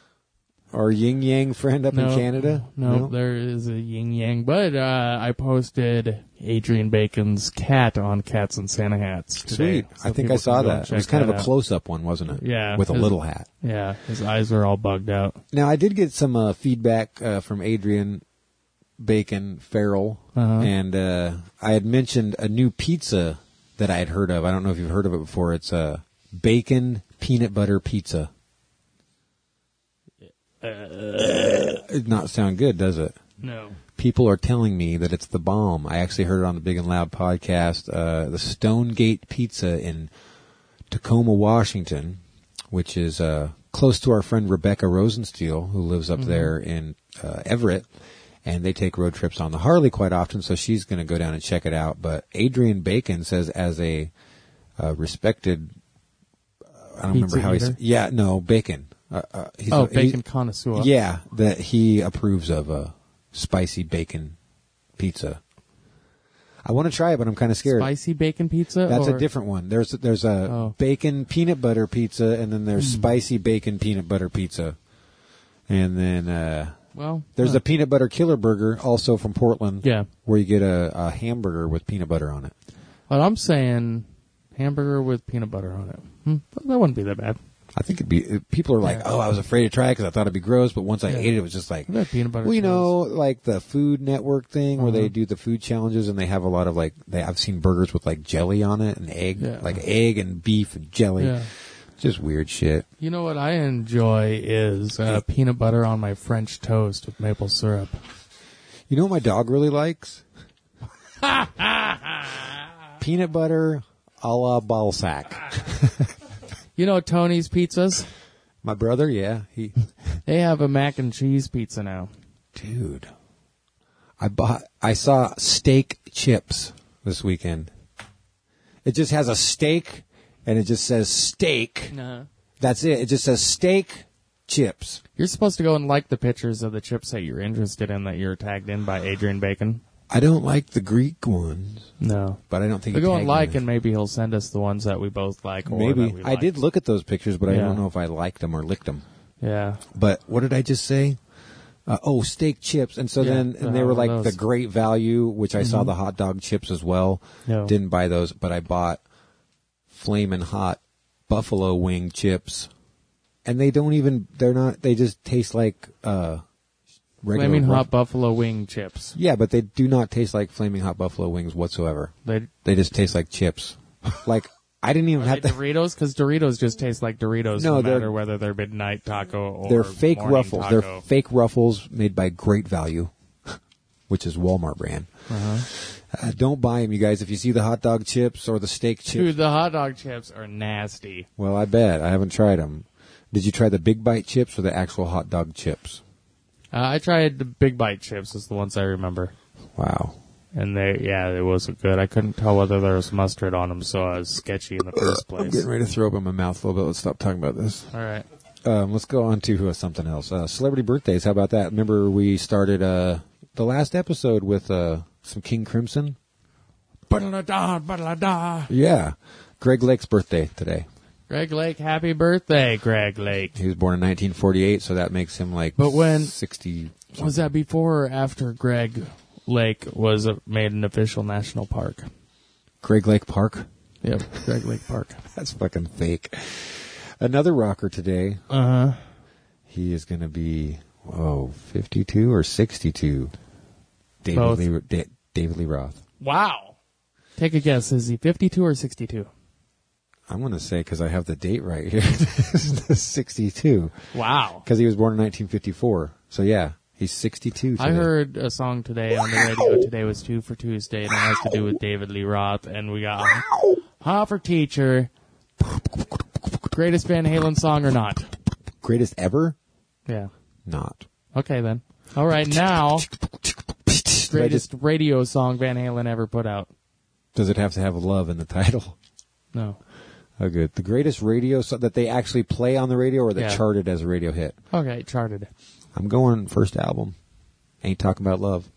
our yin yang friend up No, in Canada? No, there is a yin yang. But uh, I posted Adrian Bacon's cat on Cats and Santa Hats today. Sweet. so I think people I saw can go that. It check was kind of that a out. close-up one, wasn't it? Yeah. With a His- little hat. Yeah, his eyes were all bugged out. Now, I did get some uh, feedback uh, from Adrian Bacon Farrell, Uh-huh. and uh, I had mentioned a new pizza that I had heard of. I don't know if you've heard of it before. It's a bacon peanut butter pizza. Uh, it not sound good, does it? No. People are telling me that it's the bomb. I actually heard it on the Big and Loud podcast. Uh, the Stonegate Pizza in Tacoma, Washington, which is uh, close to our friend Rebecca Rosensteel, who lives up Mhm. there in uh, Everett. And they take road trips on the Harley quite often, so she's going to go down and check it out. But Adrian Bacon says, as a uh, respected, I don't Pizza remember how eater? he's, yeah, no, Bacon. Uh, uh, he's Oh, a- bacon he- connoisseur. Yeah, that he approves of a spicy bacon pizza. I want to try it, but I'm kind of scared. Spicy bacon pizza? That's or? a different one. There's there's a Oh. bacon peanut butter pizza, and then there's Hmm. spicy bacon peanut butter pizza, and then uh, Well, there's huh. a peanut butter killer burger, also from Portland. Yeah. where you get a, a hamburger with peanut butter on it. Well, I'm saying hamburger with peanut butter on it. Hmm, that wouldn't be that bad. I think it'd be. People are like, Yeah. "Oh, I was afraid to try it because I thought it'd be gross," but once I Yeah. ate it, it was just like, I've had peanut butter well, you know, toast. like the Food Network thing where they Uh-huh. do the food challenges, and they have a lot of like, they I've seen burgers with like jelly on it and egg, Yeah. like egg and beef and jelly, Yeah. just weird shit. You know what I enjoy is uh, peanut butter on my French toast with maple syrup. You know what my dog really likes? Peanut butter a la Balzac. You know Tony's Pizzas? My brother, yeah, he, They have a mac and cheese pizza now. dude. I bought. I saw steak chips this weekend. It just has a steak, and it just says steak. Uh-huh. That's it. It just says steak chips. You're supposed to go and like the pictures of the chips that you're interested in that you're tagged in by Adrian Bacon. I don't like the Greek ones, No. but I don't think We he go and tagged like, me. and maybe he'll send us the ones that we both like. Or Maybe that we I like. did look at those pictures, but I Yeah. don't know if I liked them or licked them. Yeah. But what did I just say? Uh, oh, steak chips. And so Yeah, then and they uh, were like those. the great value, which I saw the hot dog chips as well. No. Didn't buy those, but I bought flamin' hot buffalo wing chips. And they don't even, they're not, they just taste like uh, regular. Flaming buff- hot buffalo wing chips. Yeah, but they do not taste like flaming hot buffalo wings whatsoever. They They just taste like chips. Like, I didn't even Are have they to. Doritos? Because Doritos just taste like Doritos, No, no, they're- matter whether they're midnight taco or They're fake morning ruffles. Taco. They're fake ruffles made by Great Value, which is Walmart brand. Uh-huh. Uh, don't buy them, you guys. If you see the hot dog chips or the steak chips, Dude, the hot dog chips are nasty. well, I bet. I haven't tried them. Did you try the Big Bite chips or the actual hot dog chips? Uh, I tried the Big Bite chips. Is the ones I remember, Wow. and they yeah, it wasn't good. I couldn't tell whether there was mustard on them, so I was sketchy in the first I'm place. getting ready to throw up in my mouth a little bit. Let's stop talking about this. All right. Um, let's go on to uh, something else. Uh, celebrity birthdays. How about that? Remember we started uh, the last episode with uh, some King Crimson? Ba-da-da-da, ba-da-da-da. Yeah. Greg Lake's birthday today. Greg Lake, happy birthday, Greg Lake. He was born in nineteen forty-eight, so that makes him like But when- sixty. Was that before or after Greg Lake was uh, made an official national park? Greg Lake Park? Yep, Greg Lake Park. That's fucking fake. Another rocker today. Uh huh. He is going to be, oh, fifty-two or sixty-two. David Both. Lee, Da- David Lee Roth. Wow. Take a guess. Is he fifty-two or sixty-two? I'm going to say, because I have the date right here, sixty-two. Wow. Because he was born in nineteen fifty-four. So yeah, he's sixty-two today. I heard a song today on the radio. Today was Two for Tuesday, and it has to do with David Lee Roth. And we got Ha for Teacher. Greatest Van Halen song or not? Greatest ever? Yeah. Not. Okay then. All right, now Greatest. greatest radio song Van Halen ever put out. Does it have to have love in the title? No. Oh, good. The greatest radio song that they actually play on the radio or that Yeah. charted as a radio hit? Okay, charted. I'm going first album. Ain't talking about love.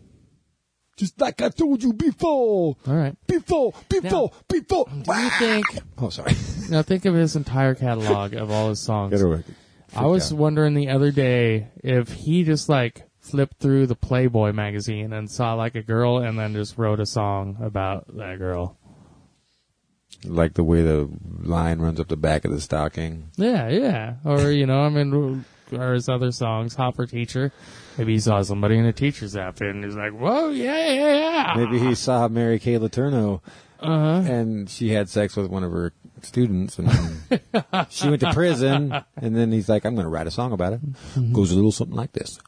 Just like I told you before. All right. Before, before, before. Do you think? Oh, sorry. Now think of his entire catalog of all his songs. Get away. I was out. wondering the other day if he just like flipped through the Playboy magazine and saw like a girl and then just wrote a song about that girl. Like the way the line runs up the back of the stocking. Yeah, yeah. Or, you know, I mean, or his other songs, Hopper Teacher. Maybe he saw somebody in a teacher's outfit and he's like, whoa, yeah, yeah, yeah. Maybe he saw Mary Kay Letourneau Uh-huh. and she had sex with one of her students and she went to prison and then he's like, I'm going to write a song about it. Goes a little something like this.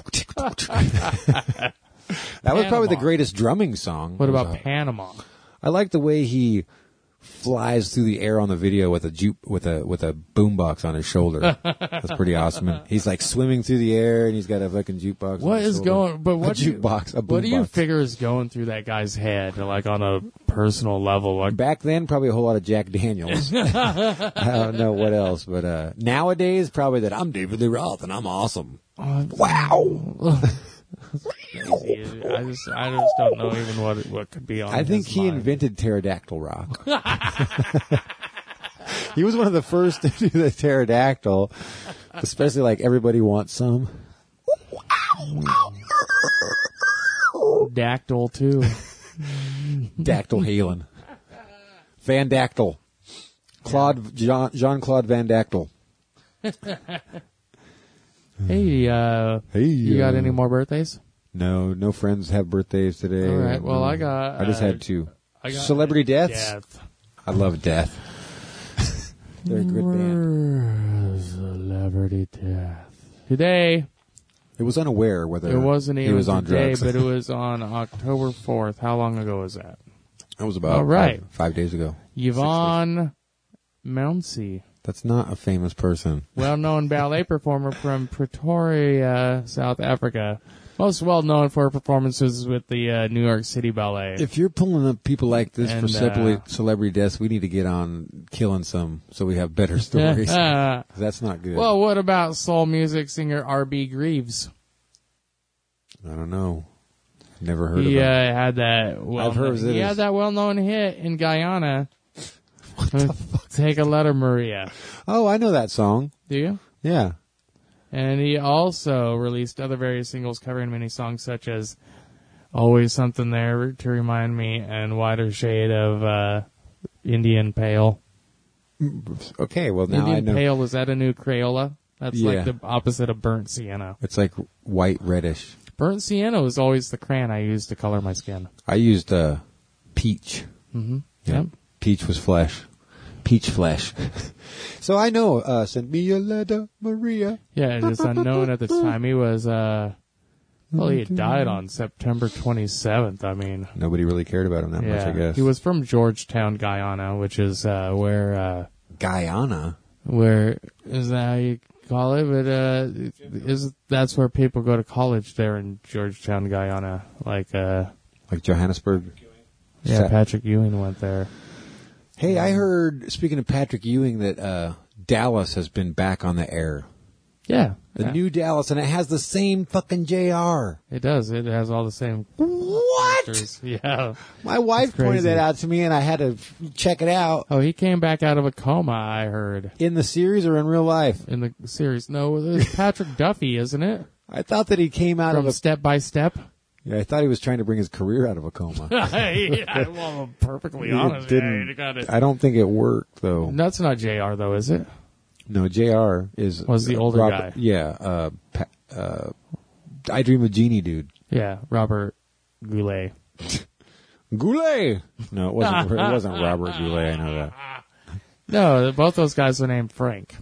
That was probably the Panama. greatest drumming song. What It was about a- Panama? I like the way he flies through the air on the video with a juke with a with a boombox on his shoulder. That's pretty awesome. And he's like swimming through the air and he's got a fucking jukebox. What on his is shoulder. going, but what a do you, jukebox? A what do you boombox. figure is going through that guy's head, like on a personal level? Like, Back then, probably a whole lot of Jack Daniels. I don't know what else, but uh, nowadays, probably that I'm David Lee Roth and I'm awesome. uh, Wow. crazy. I just, I just don't know even what what could be on. I think his he mind. invented pterodactyl rock. He was one of the first to do the pterodactyl, especially like Everybody Wants Some. Dactyl too. Dactyl Halen. Van Dactyl. Claude, Jean, Jean-Claude Van Dactyl. Hey, uh, Hey, you got uh, any more birthdays? No, no friends have birthdays today. All right. Well, No. I got. I just uh, had two. I got Celebrity deaths? Death. I love death. They're a good band. Celebrity death. Today, It was unaware whether it wasn't he even was on today, drugs. but it was on October fourth. How long ago was that? That was about All right. five, five days ago. Yvonne Mounsey, That's not a famous person. well-known ballet performer from Pretoria, South Africa. Most well-known for her performances with the uh, New York City Ballet. If you're pulling up people like this for And, celebrity, uh, celebrity deaths, we need to get on killing some so we have better stories. 'Cause that's not good. Well, what about soul music singer R B Greaves? I don't know. Never heard He of uh, him. had that. Well, I've heard of he it had as- that well-known hit in Guyana. What the fuck? Take a Letter, Maria. Oh, I know that song. Do you? Yeah. And he also released other various singles covering many songs such as Always Something There to Remind Me and Wider Shade of uh, Indian Pale. Okay, well now Indian I know. Pale, is that a new Crayola? That's Yeah. like the opposite of burnt sienna. It's like white reddish. Burnt sienna was always the crayon I used to color my skin. I used uh, peach. Mm-hmm. Yeah. Yep. Peach was flesh. Peach flesh. So I know, uh, send me a letter, Maria. Yeah, just unknown at the time. He was, uh, well, he had died on September twenty-seventh. I mean, Nobody really cared about him that much, I yeah. guess. He was from Georgetown, Guyana, which is, uh, where, uh, Guyana. where, is that how you call it? But, uh, is, that's where people go to college there in Georgetown, Guyana. Like, uh, Like Johannesburg. yeah, Sa- Patrick Ewing went there. Hey, I heard, speaking of Patrick Ewing, that uh, Dallas has been back on the air. Yeah. The yeah. new Dallas, and it has the same fucking J R. It does. It has all the same. What? characters. Yeah. My wife It's pointed crazy. that out to me, and I had to f- check it out. Oh, he came back out of a coma, I heard. In the series or in real life? In the series. No, it's Patrick Duffy, isn't it? I thought that he came out From of a... Step by Step. Yeah, I thought he was trying to bring his career out of a coma. yeah, well, I'm perfectly It honest. didn't. Yeah, you got it. I don't think it worked, though. That's not J R, though, is it? No, J R is... Was the older Robert- guy. Yeah. Uh, pa- uh, I Dream of Jeannie, dude. Yeah, Robert Goulet. Goulet! No, it wasn't, it wasn't Robert Goulet, I know that. No, both those guys are named Frank.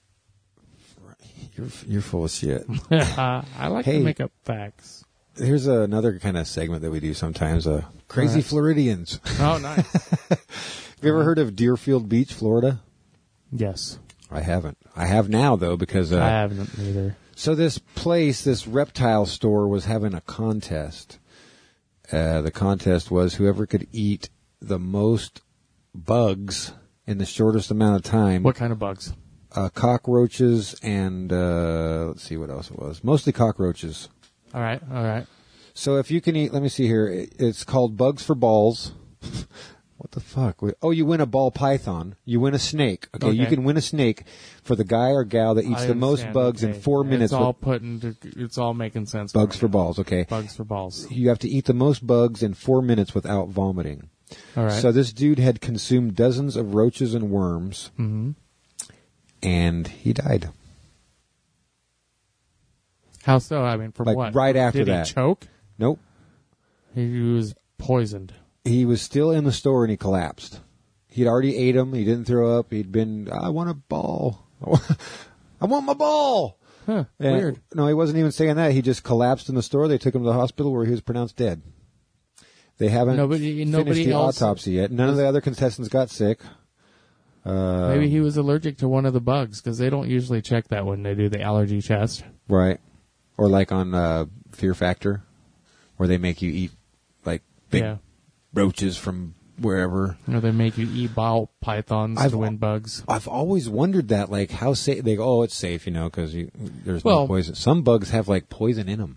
You're, you're full of shit. I like Hey. to make up facts. Here's another kind of segment that we do sometimes. Uh, Crazy Alright. Floridians. Oh, nice. Have you ever heard of Deerfield Beach, Florida? Yes. I haven't. I have now, though, because... Uh, I haven't either. So this place, this reptile store, was having a contest. Uh, the contest was whoever could eat the most bugs in the shortest amount of time. What kind of bugs? Uh, cockroaches and, uh, let's see what else it was. Mostly cockroaches. All right, all right. So if you can eat, let me see here. It- It's called Bugs for Balls. What the fuck? We- Oh, you win a ball python. You win a snake. Okay, you Okay. can win a snake for the guy or gal that eats I the most understand. bugs Okay. in four minutes. It's all with put into. It's all making sense. bugs me for now. balls. Okay. Bugs for balls. You have to eat the most bugs in four minutes without vomiting. All right. So this dude had consumed dozens of roaches and worms, hmm and he died. How so? I mean, from Like, what? right after Did that. he choke? Nope. He was poisoned. He was still in the store and he collapsed. He'd already ate them. He didn't throw up. He'd been, I want a ball. I want my ball. Huh. And- Weird. No, he wasn't even saying that. He just collapsed in the store. They took him to the hospital where he was pronounced dead. They haven't Nobody- finished nobody the else- autopsy yet. None of the other contestants got sick. Uh, Maybe he was allergic to one of the bugs because they don't usually check that when they do the allergy test. Right. Or like on uh, Fear Factor, where they make you eat like big Yeah. roaches from wherever. Or they make you eat ball pythons I've- to win bugs. I've always wondered that, like how safe they go. Oh, it's safe, you know, because there's Well- no poison. Some bugs have like poison in them.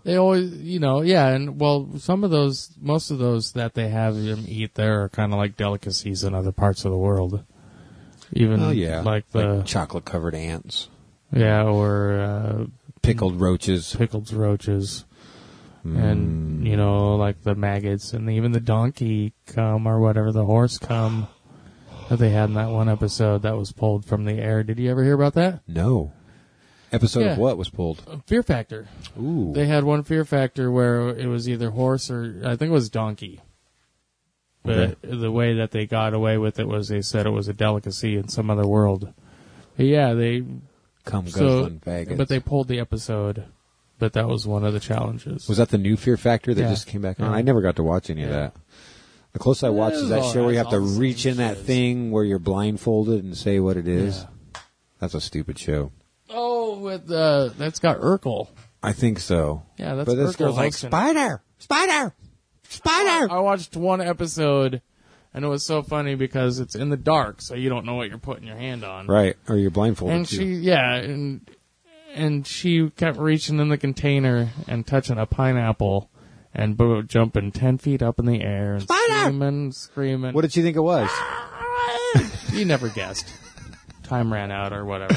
They always, you know, yeah, and well, some of those, most of those that they have him eat there are kind of like delicacies in other parts of the world. Even Oh yeah, like the like chocolate covered ants, yeah, or uh, pickled roaches. pickled roaches, Mm. and you know, like the maggots, and even the donkey cum or whatever, the horse cum that they had in that one episode that was pulled from the air. Did you ever hear about that? No. Episode Yeah. of what was pulled? Fear Factor. Ooh. They had one Fear Factor where it was either horse or I think it was donkey. But Okay. the way that they got away with it was they said it was a delicacy in some other world. But yeah, they Come so, guzzling faggots. but they pulled the episode. But that was one of the challenges. Was that the new Fear Factor that Yeah. just came back on? Yeah. I never got to watch any of Yeah. that. The closest I watched Yeah, is that all- show where you it's have to all the reach same in that shiz. thing where you're blindfolded and say what it is. Yeah. That's a stupid show. Oh, with uh, that's got Urkel. I think so. Yeah, that's But this Urkel girl's like, hosting it. Spider! Spider! Spider! I watched one episode, and it was so funny because it's in the dark, so you don't know what you're putting your hand on. Right, or you're blindfolded And too. she, yeah, and and she kept reaching in the container and touching a pineapple, and bo- jumping ten feet up in the air and Spider! screaming, screaming. What did she think it was? You never guessed. Time ran out or whatever.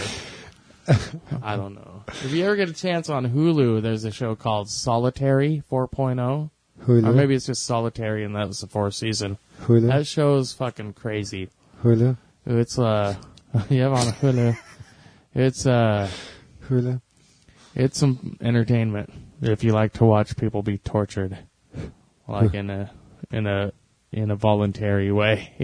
I don't know. If you ever get a chance on Hulu, there's a show called Solitary four point oh. Hulu? Or maybe it's just Solitary and that was the fourth season. Hulu? That show is fucking crazy. Hulu? It's, uh, you have on Hulu. It's, uh, Hulu? it's some entertainment if you like to watch people be tortured. Like in a, in a, in a voluntary way.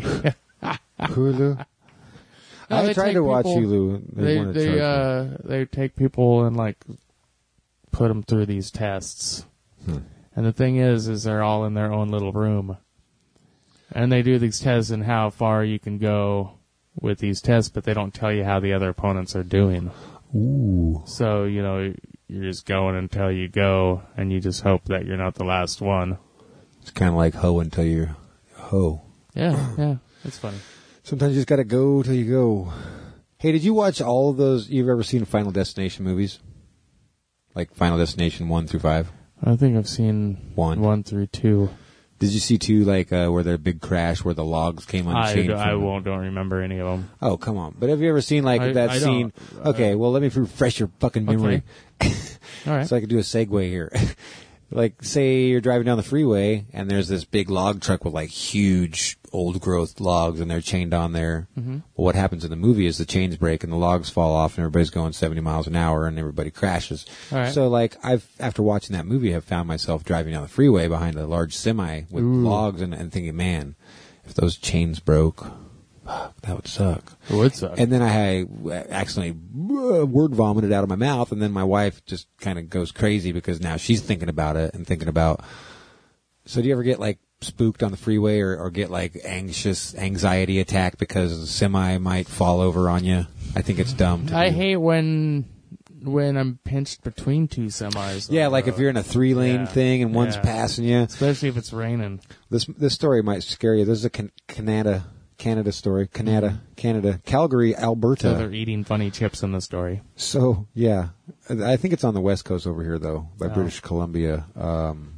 Hulu? No, I they tried take to watch people- Hulu. They, They, wanted to they, charge me. uh, they take people and like put them through these tests. Hmm. And the thing is, is they're all in their own little room. And they do these tests and how far you can go with these tests, but they don't tell you how the other opponents are doing. Ooh. So, you know, you're just going until you go, and you just hope that you're not the last one. It's kind of like hoe until you're hoe. Yeah, yeah, it's funny. Sometimes you just got to go till you go. Hey, did you watch all of those? You've ever seen Final Destination movies? Like Final Destination one through five? I think I've seen One. one through two. Did you see two, like, uh, where their big crash, where the logs came I, unchained? I from- won't, don't remember any of them. Oh, come on. But have you ever seen, like, I- that I scene? don't. Okay, well, let me refresh your fucking memory. All right. So I could do a segue here. Like, say you're driving down the freeway, and there's this big log truck with, like, huge old-growth logs, and they're chained on there. Mm-hmm. Well, what happens in the movie is the chains break, and the logs fall off, and everybody's going seventy miles an hour, and everybody crashes. All right. So, like, I've, after watching that movie, have found myself driving down the freeway behind a large semi with Ooh. logs, and, and thinking, man, if those chains broke, fuck, that would suck. It would suck. And then I accidentally uh, word vomited out of my mouth, and then my wife just kind of goes crazy because now she's thinking about it and thinking about. So do you ever get like spooked on the freeway, or, or get like anxious anxiety attack because the semi might fall over on you? I think it's dumb. To I do. hate when when I'm pinched between two semis. Yeah, on like the if you're in a three lane Yeah. thing and one's Yeah. passing you. especially if it's raining. This this story might scare you. This is a can- Canada Canada story. Canada Canada Calgary, Alberta. So they're eating funny chips in the story. So, yeah. I think it's on the west coast over here, though, by Oh. British Columbia. Um,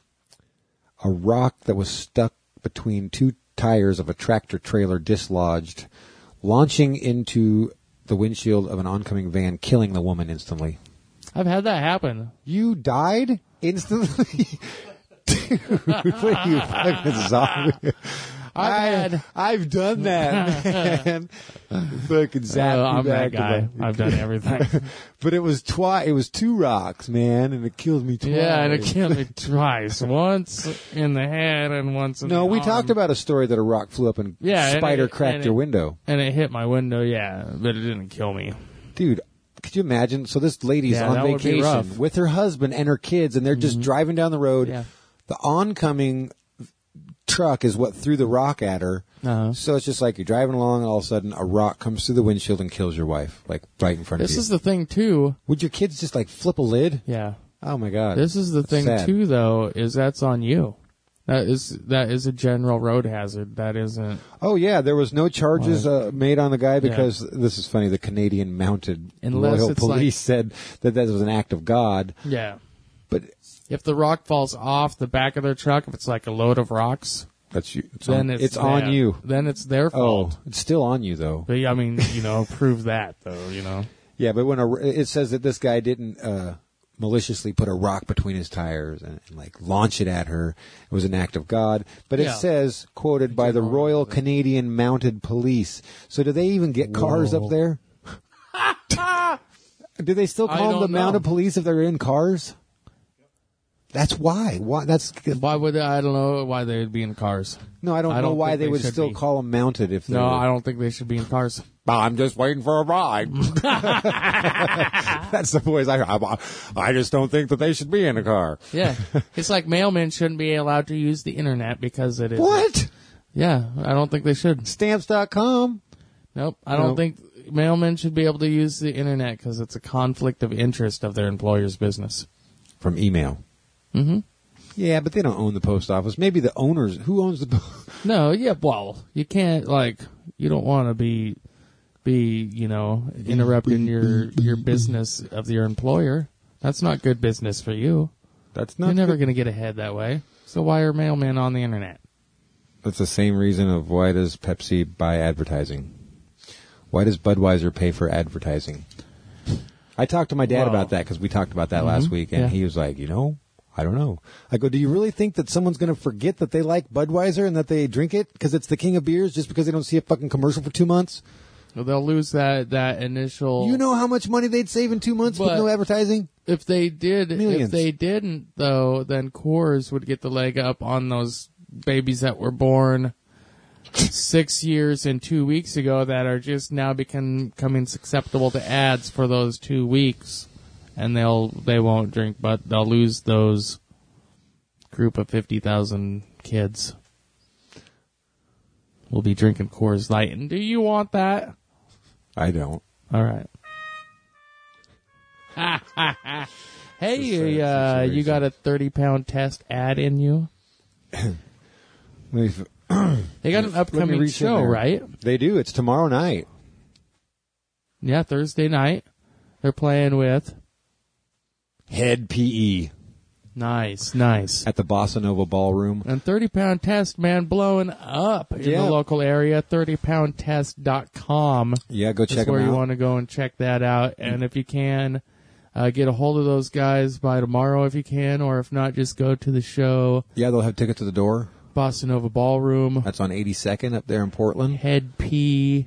a rock that was stuck between two tires of a tractor trailer dislodged, launching into the windshield of an oncoming van, killing the woman instantly. I've had that happen. You died instantly? Dude, what are you, fucking zombie? I've I- had- I've done that, man. Fucking zapped Uh, me I'm back that guy. to my- I've done everything. But it was twi- It was two rocks, man, and it killed me twice. Yeah, and it killed me twice. Once in the head and once in No, the we arm. talked about a story that a rock flew up and Yeah, and spider it- cracked and your it- window. And it hit my window, yeah, but it didn't kill me. Dude, could you imagine? So this lady's Yeah, on that would be vacation rough. with her husband and her kids, and they're just driving down the road. Yeah. The oncoming truck is what threw the rock at her. Uh-huh. So it's just like you're driving along, and all of a sudden a rock comes through the windshield and kills your wife, like right in front This of you. is the thing, too. Would your kids just like flip a lid? Yeah. Oh my god! This is the That's thing, sad. too, though, is that's on you. That is that is a general road hazard. That isn't. Oh yeah, there was no charges uh, made on the guy Yeah. because this is funny. The Canadian Mounted Unless Royal it's Police like- said that that was an act of God. Yeah. But if the rock falls off the back of their truck, if it's like a load of rocks, That's you. It's then on, it's, it's on them. you. Then it's their Oh, fault. it's still on you though. But I mean, you know, prove that though. You know. Yeah, but when a, it says that this guy didn't uh, maliciously put a rock between his tires and, and like launch it at her, it was an act of God. But it Yeah. says, quoted by the Royal Canadian Mounted Police. So do they even get cars Whoa. up there? Do they still I call them the don't know. Mounted Police if they're in cars? That's why. Why? That's Why would I don't know why they would be in cars. no. I don't I know don't why think they they would should still be. call them mounted if they No, were. I don't think they should be in cars. I'm just waiting for a ride. That's the voice I, I. I just don't think that they should be in a car. Yeah, it's like mailmen shouldn't be allowed to use the internet because it is. What? Yeah, I don't think they should. Stamps dot com. Nope, I don't Nope. think mailmen should be able to use the internet because it's a conflict of interest of their employer's business. From email. Mm-hmm. Yeah, but they don't own the post office. Maybe the owners. Who owns the? No, yeah, well, you can't like you don't want to be be you know interrupting your your business of your employer. That's not good business for you. That's not. You're never good. going to get ahead that way. So why are mailmen on the internet? That's the same reason of why does Pepsi buy advertising? Why does Budweiser pay for advertising? I talked to my dad Well, about that because we talked about that last week, and yeah. he was like, you know, I don't know. I go, do you really think that someone's going to forget that they like Budweiser and that they drink it because it's the king of beers just because they don't see a fucking commercial for two months? Well, they'll lose that that initial. You know how much money they'd save in two months with But- no advertising? If they did, Millions. if they didn't, though, then Coors would get the leg up on those babies that were born six years and two weeks ago that are just now become, becoming susceptible to ads for those two weeks, and they'll they won't drink, but they'll lose those group of fifty thousand kids. We'll be drinking Coors Light, and do you want that? I don't. All right. Hey, uh, you got a thirty pound test ad in you? We've- They got an Let me upcoming reach in show, there. right? They do. It's tomorrow night. Yeah, Thursday night. They're playing with. Head P E Nice, nice. at the Bossa Nova Ballroom. And thirty pound test, man, blowing up in Yeah. the local area. thirty pound test dot com Yeah, go is check where them you out. want to go and check that out. And if you can, uh, get a hold of those guys by tomorrow if you can, or if not, just go to the show. Yeah, they'll have tickets to the door. Bossa Nova Ballroom. That's on eighty-second up there in Portland. Head P.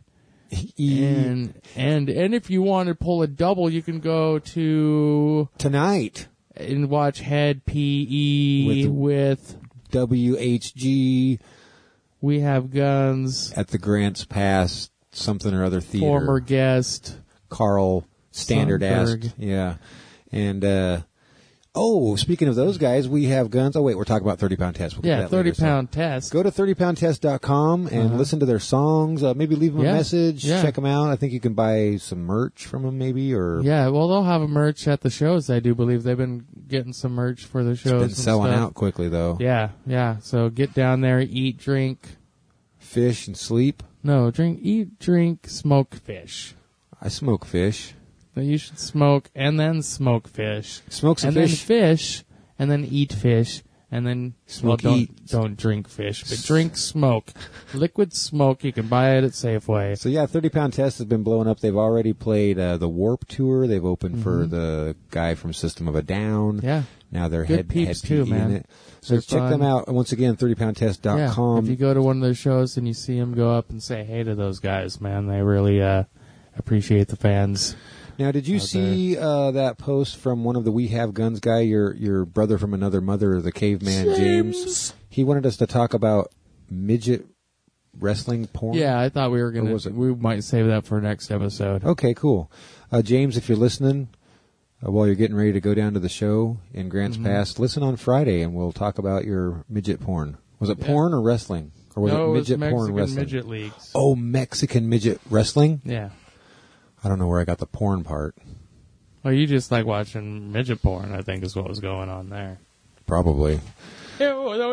And and and if you want to pull a double, you can go to Tonight, and watch Head P E with, W H G We Have Guns, at the Grants Pass something or other theater. former guest. Carl Standard Sundberg. asked. Yeah. And, uh, oh, speaking of those guys, we have guns. Oh, wait, we're talking about thirty pound test. We'll get Yeah, to that later, thirty so- pound test. Go to thirty pound test dot com and Uh-huh. listen to their songs. Uh, maybe leave them Yeah, a message. yeah. Check them out. I think you can buy some merch from them, maybe, or Yeah, well, they'll have a merch at the shows. I do believe they've been getting some merch for the shows. it's been and selling stuff. out quickly, though. Yeah, yeah. So get down there, eat, drink. Fish and sleep. No, drink, eat, drink, smoke fish. I smoke fish. Then you should smoke and then smoke fish. Smoke some and fish. then fish, and then eat fish, and then Smoke, well, don't eat. don't drink fish, but drink smoke, liquid smoke. You can buy it at Safeway. So yeah, thirty pound test has been blowing up. They've already played uh, the Warp Tour. They've opened for the guy from System of a Down. Mm-hmm. Yeah, Now they're Good head, peeps head too, P E man. in it. So They're check them fun. out. And once again, thirty pound test dot yeah. com. If you go to one of those shows and you see them, go up and say hey to those guys, man. They really uh, appreciate the fans. Now, did you out see uh, that post from one of the We Have Guns guy, your your brother from another mother, the caveman James? James. He wanted us to talk about midget wrestling porn. Yeah, I thought we were Or gonna. was it- We might save that for next episode. Okay, cool. Uh, James, if you're listening, uh, while you're getting ready to go down to the show in Grants Mm-hmm. Pass, listen on Friday and we'll talk about your midget porn. Was it Yeah. porn or wrestling? Or was no, it it midget was porn Mexican wrestling? midget leagues. Oh, Mexican midget wrestling? Yeah. I don't know where I got the porn part. Well, you just like watching midget porn, I think is what was going on there. Probably. You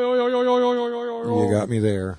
You got me there.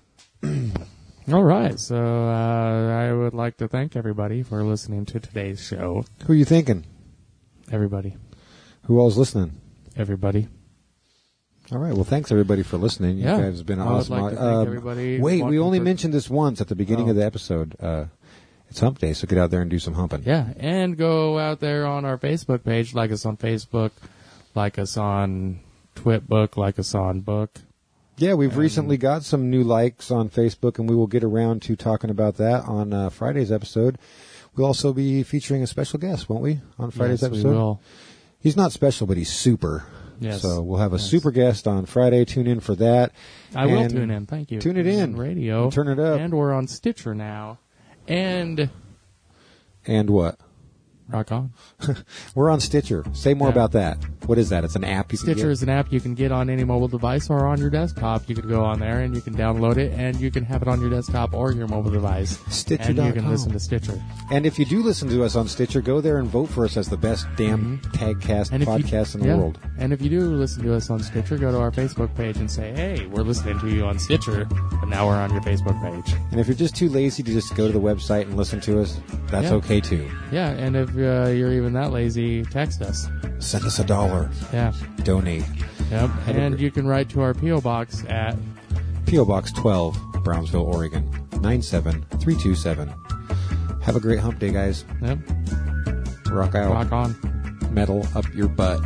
All right, so uh, I would like to thank everybody for listening to today's show. Who are you thinking? Everybody. Who all's listening? everybody. All right. Well, thanks everybody for listening. You Yeah. guys have been I would awesome. like to thank Um, everybody Wait, we watching only for- mentioned this once at the beginning Oh. of the episode. Uh, it's Hump Day, so get out there and do some humping. Yeah, and go out there on our Facebook page, like us on Facebook, like us on Twitbook, like us on Book. Yeah, we've recently got some new likes on Facebook, and we will get around to talking about that on uh, Friday's episode. We'll also be featuring a special guest, won't we, on Friday's Yes, episode? we will. He's not special, but he's super. Yes. So we'll have a Yes. super guest on Friday. Tune in for that. I will And tune in. Thank you. Tune it in. On radio. And turn it up. And we're on Stitcher now. And And what? rock on. We're on Stitcher. Say more Yeah. about that. What is that? It's an app you can Stitcher get? is an app you can get on any mobile device or on your desktop. You can go on there and you can download it, and you can have it on your desktop or your mobile device. Stitcher And you dot can com. listen to Stitcher. And if you do listen to us on Stitcher, go there and vote for us as the best damn Tagcast And if podcast you, in the yeah. world. And if you do listen to us on Stitcher, go to our Facebook page and say, hey, we're listening to you on Stitcher, but now we're on your Facebook page. And if you're just too lazy to just go to the website and listen to us, that's Yeah. okay too. Yeah, and if uh, you're even that lazy, text us. Send us a dollar. Yeah. Donate. Yep. Have a And great- you can write to our P O Box at P O Box twelve, Brownsville, Oregon, nine seven three two seven. Have a great hump day, guys. yep, Rock out. rock on. Metal up your butt.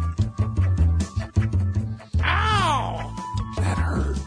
Ow! That hurt.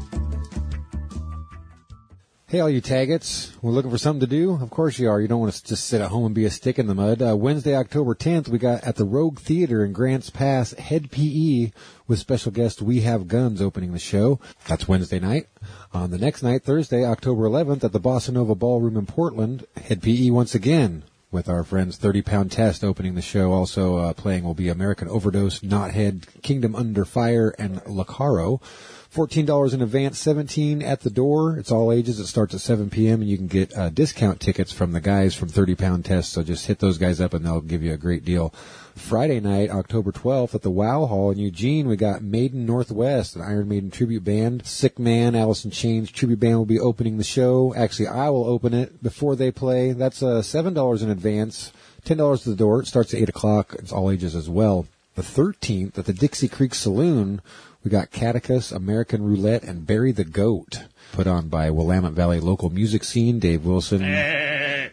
Hey, all you Taggets. We're looking for something to do? Of course you are. You don't want to just sit at home and be a stick in the mud. Uh, Wednesday, October tenth, we got at the Rogue Theater in Grants Pass, Head P E, with special guest We Have Guns opening the show. That's Wednesday night. On the next night, Thursday, October eleventh, at the Bossa Nova Ballroom in Portland, Head P E once again, with our friends thirty pound Test opening the show. Also uh, playing will be American Overdose, Knothead, Kingdom Under Fire, and Lacaro. fourteen dollars in advance, seventeen dollars at the door. It's all ages. It starts at seven p.m. and you can get uh, discount tickets from the guys from thirty pound Test. So just hit those guys up and they'll give you a great deal. Friday night, October twelfth, at the Wow Hall in Eugene, we got Maiden Northwest, an Iron Maiden tribute band. Sick Man, Alice in Chains tribute band will be opening the show. Actually, I will open it before they play. That's uh, seven dollars in advance, ten dollars to the door. It starts at eight o'clock. It's all ages as well. The thirteenth, at the Dixie Creek Saloon, we got Catechus, American Roulette, and Barry the Goat, put on by Willamette Valley local music scene. Dave Wilson.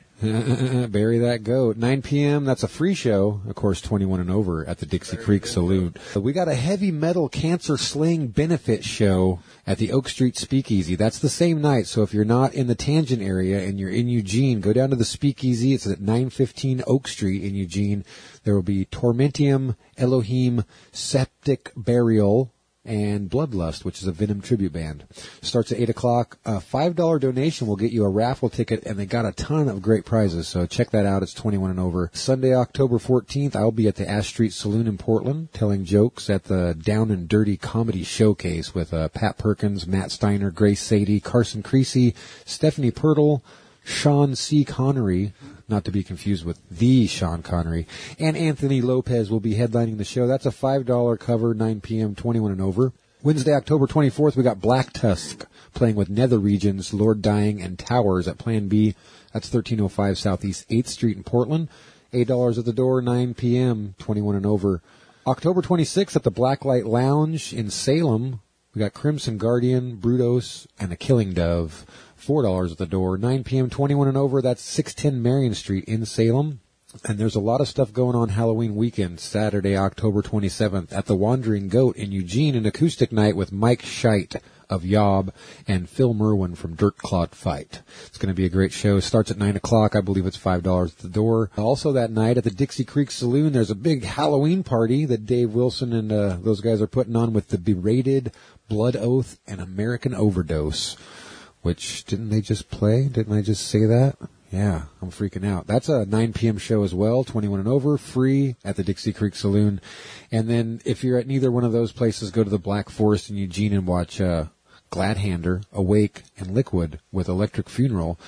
Bury that goat. nine p.m. That's a free show. Of course, twenty-one and over at the Dixie Creek Saloon. We got a heavy metal cancer slaying benefit show at the Oak Street Speakeasy. That's the same night. So if you're not in the Tangent area and you're in Eugene, go down to the Speakeasy. It's at nine fifteen Oak Street in Eugene. There will be Tormentium, Elohim, Septic Burial, and Bloodlust, which is a Venom tribute band. Starts at eight o'clock. A five dollars donation will get you a raffle ticket, and they got a ton of great prizes, so check that out. It's twenty-one and over. Sunday, October fourteenth, I'll be at the Ash Street Saloon in Portland, telling jokes at the Down and Dirty Comedy Showcase with uh, Pat Perkins, Matt Steiner, Grace Sadie, Carson Creasy, Stephanie Pirtle, Sean C. Connery, not to be confused with the Sean Connery, and Anthony Lopez will be headlining the show. That's a five dollars cover, nine p.m., twenty-one and over. Wednesday, October twenty-fourth, we got Black Tusk playing with Nether Regions, Lord Dying, and Towers at Plan B. That's thirteen oh five Southeast eighth Street in Portland. eight dollars at the door, nine p.m., twenty-one and over. October twenty-sixth at the Blacklight Lounge in Salem, we got Crimson Guardian, Brutos, and the Killing Dove. four dollars at the door, nine p.m., twenty-one and over. That's six ten Marion Street in Salem. And there's a lot of stuff going on Halloween weekend, Saturday, October twenty-seventh, at the Wandering Goat in Eugene, an acoustic night with Mike Scheit of Yob and Phil Merwin from Dirt Clod Fight. It's going to be a great show. It starts at nine o'clock. I believe it's five dollars at the door. Also that night at the Dixie Creek Saloon, there's a big Halloween party that Dave Wilson and uh, those guys are putting on with the Berated, Blood Oath, and American Overdose. Which, didn't they just play? Didn't I just say that? Yeah, I'm freaking out. That's a nine p.m. show as well, twenty-one and over, free at the Dixie Creek Saloon. And then if you're at neither one of those places, go to the Black Forest in Eugene and watch uh, Gladhander, Awake, and Liquid with Electric Funeral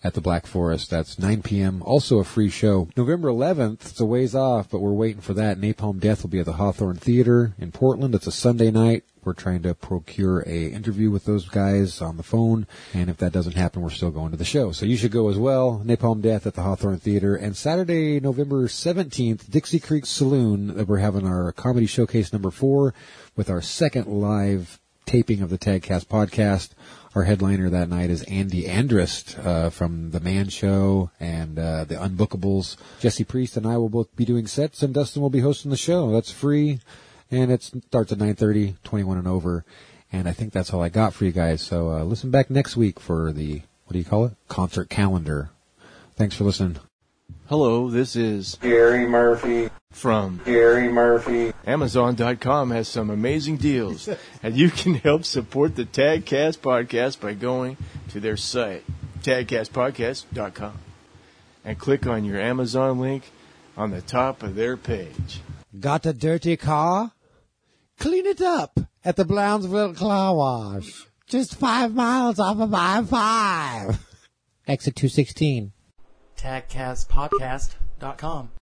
at the Black Forest. That's nine p.m. Also a free show. November eleventh, it's a ways off, but we're waiting for that. Napalm Death will be at the Hawthorne Theater in Portland. It's a Sunday night. We're trying to procure a interview with those guys on the phone, and if that doesn't happen, we're still going to the show. So you should go as well. Napalm Death at the Hawthorne Theater. And Saturday, November seventeenth, Dixie Creek Saloon, that we're having our comedy showcase number four with our second live taping of the Tagcast podcast. Our headliner that night is Andy Andrist uh, from The Man Show and uh, The Unbookables. Jesse Priest and I will both be doing sets, and Dustin will be hosting the show. That's free, and it starts at nine thirty, twenty-one and over. And I think that's all I got for you guys. So uh, listen back next week for the, what do you call it? Concert calendar. Thanks for listening. Hello, this is Gary Murphy from Gary Murphy. Amazon dot com has some amazing deals, and you can help support the Tagcast podcast by going to their site, tagcast podcast dot com, and click on your Amazon link on the top of their page. Got a dirty car? Clean it up at the Brownsville Car Wash. Just five miles off of I five. Exit two sixteen. tagcast podcast dot com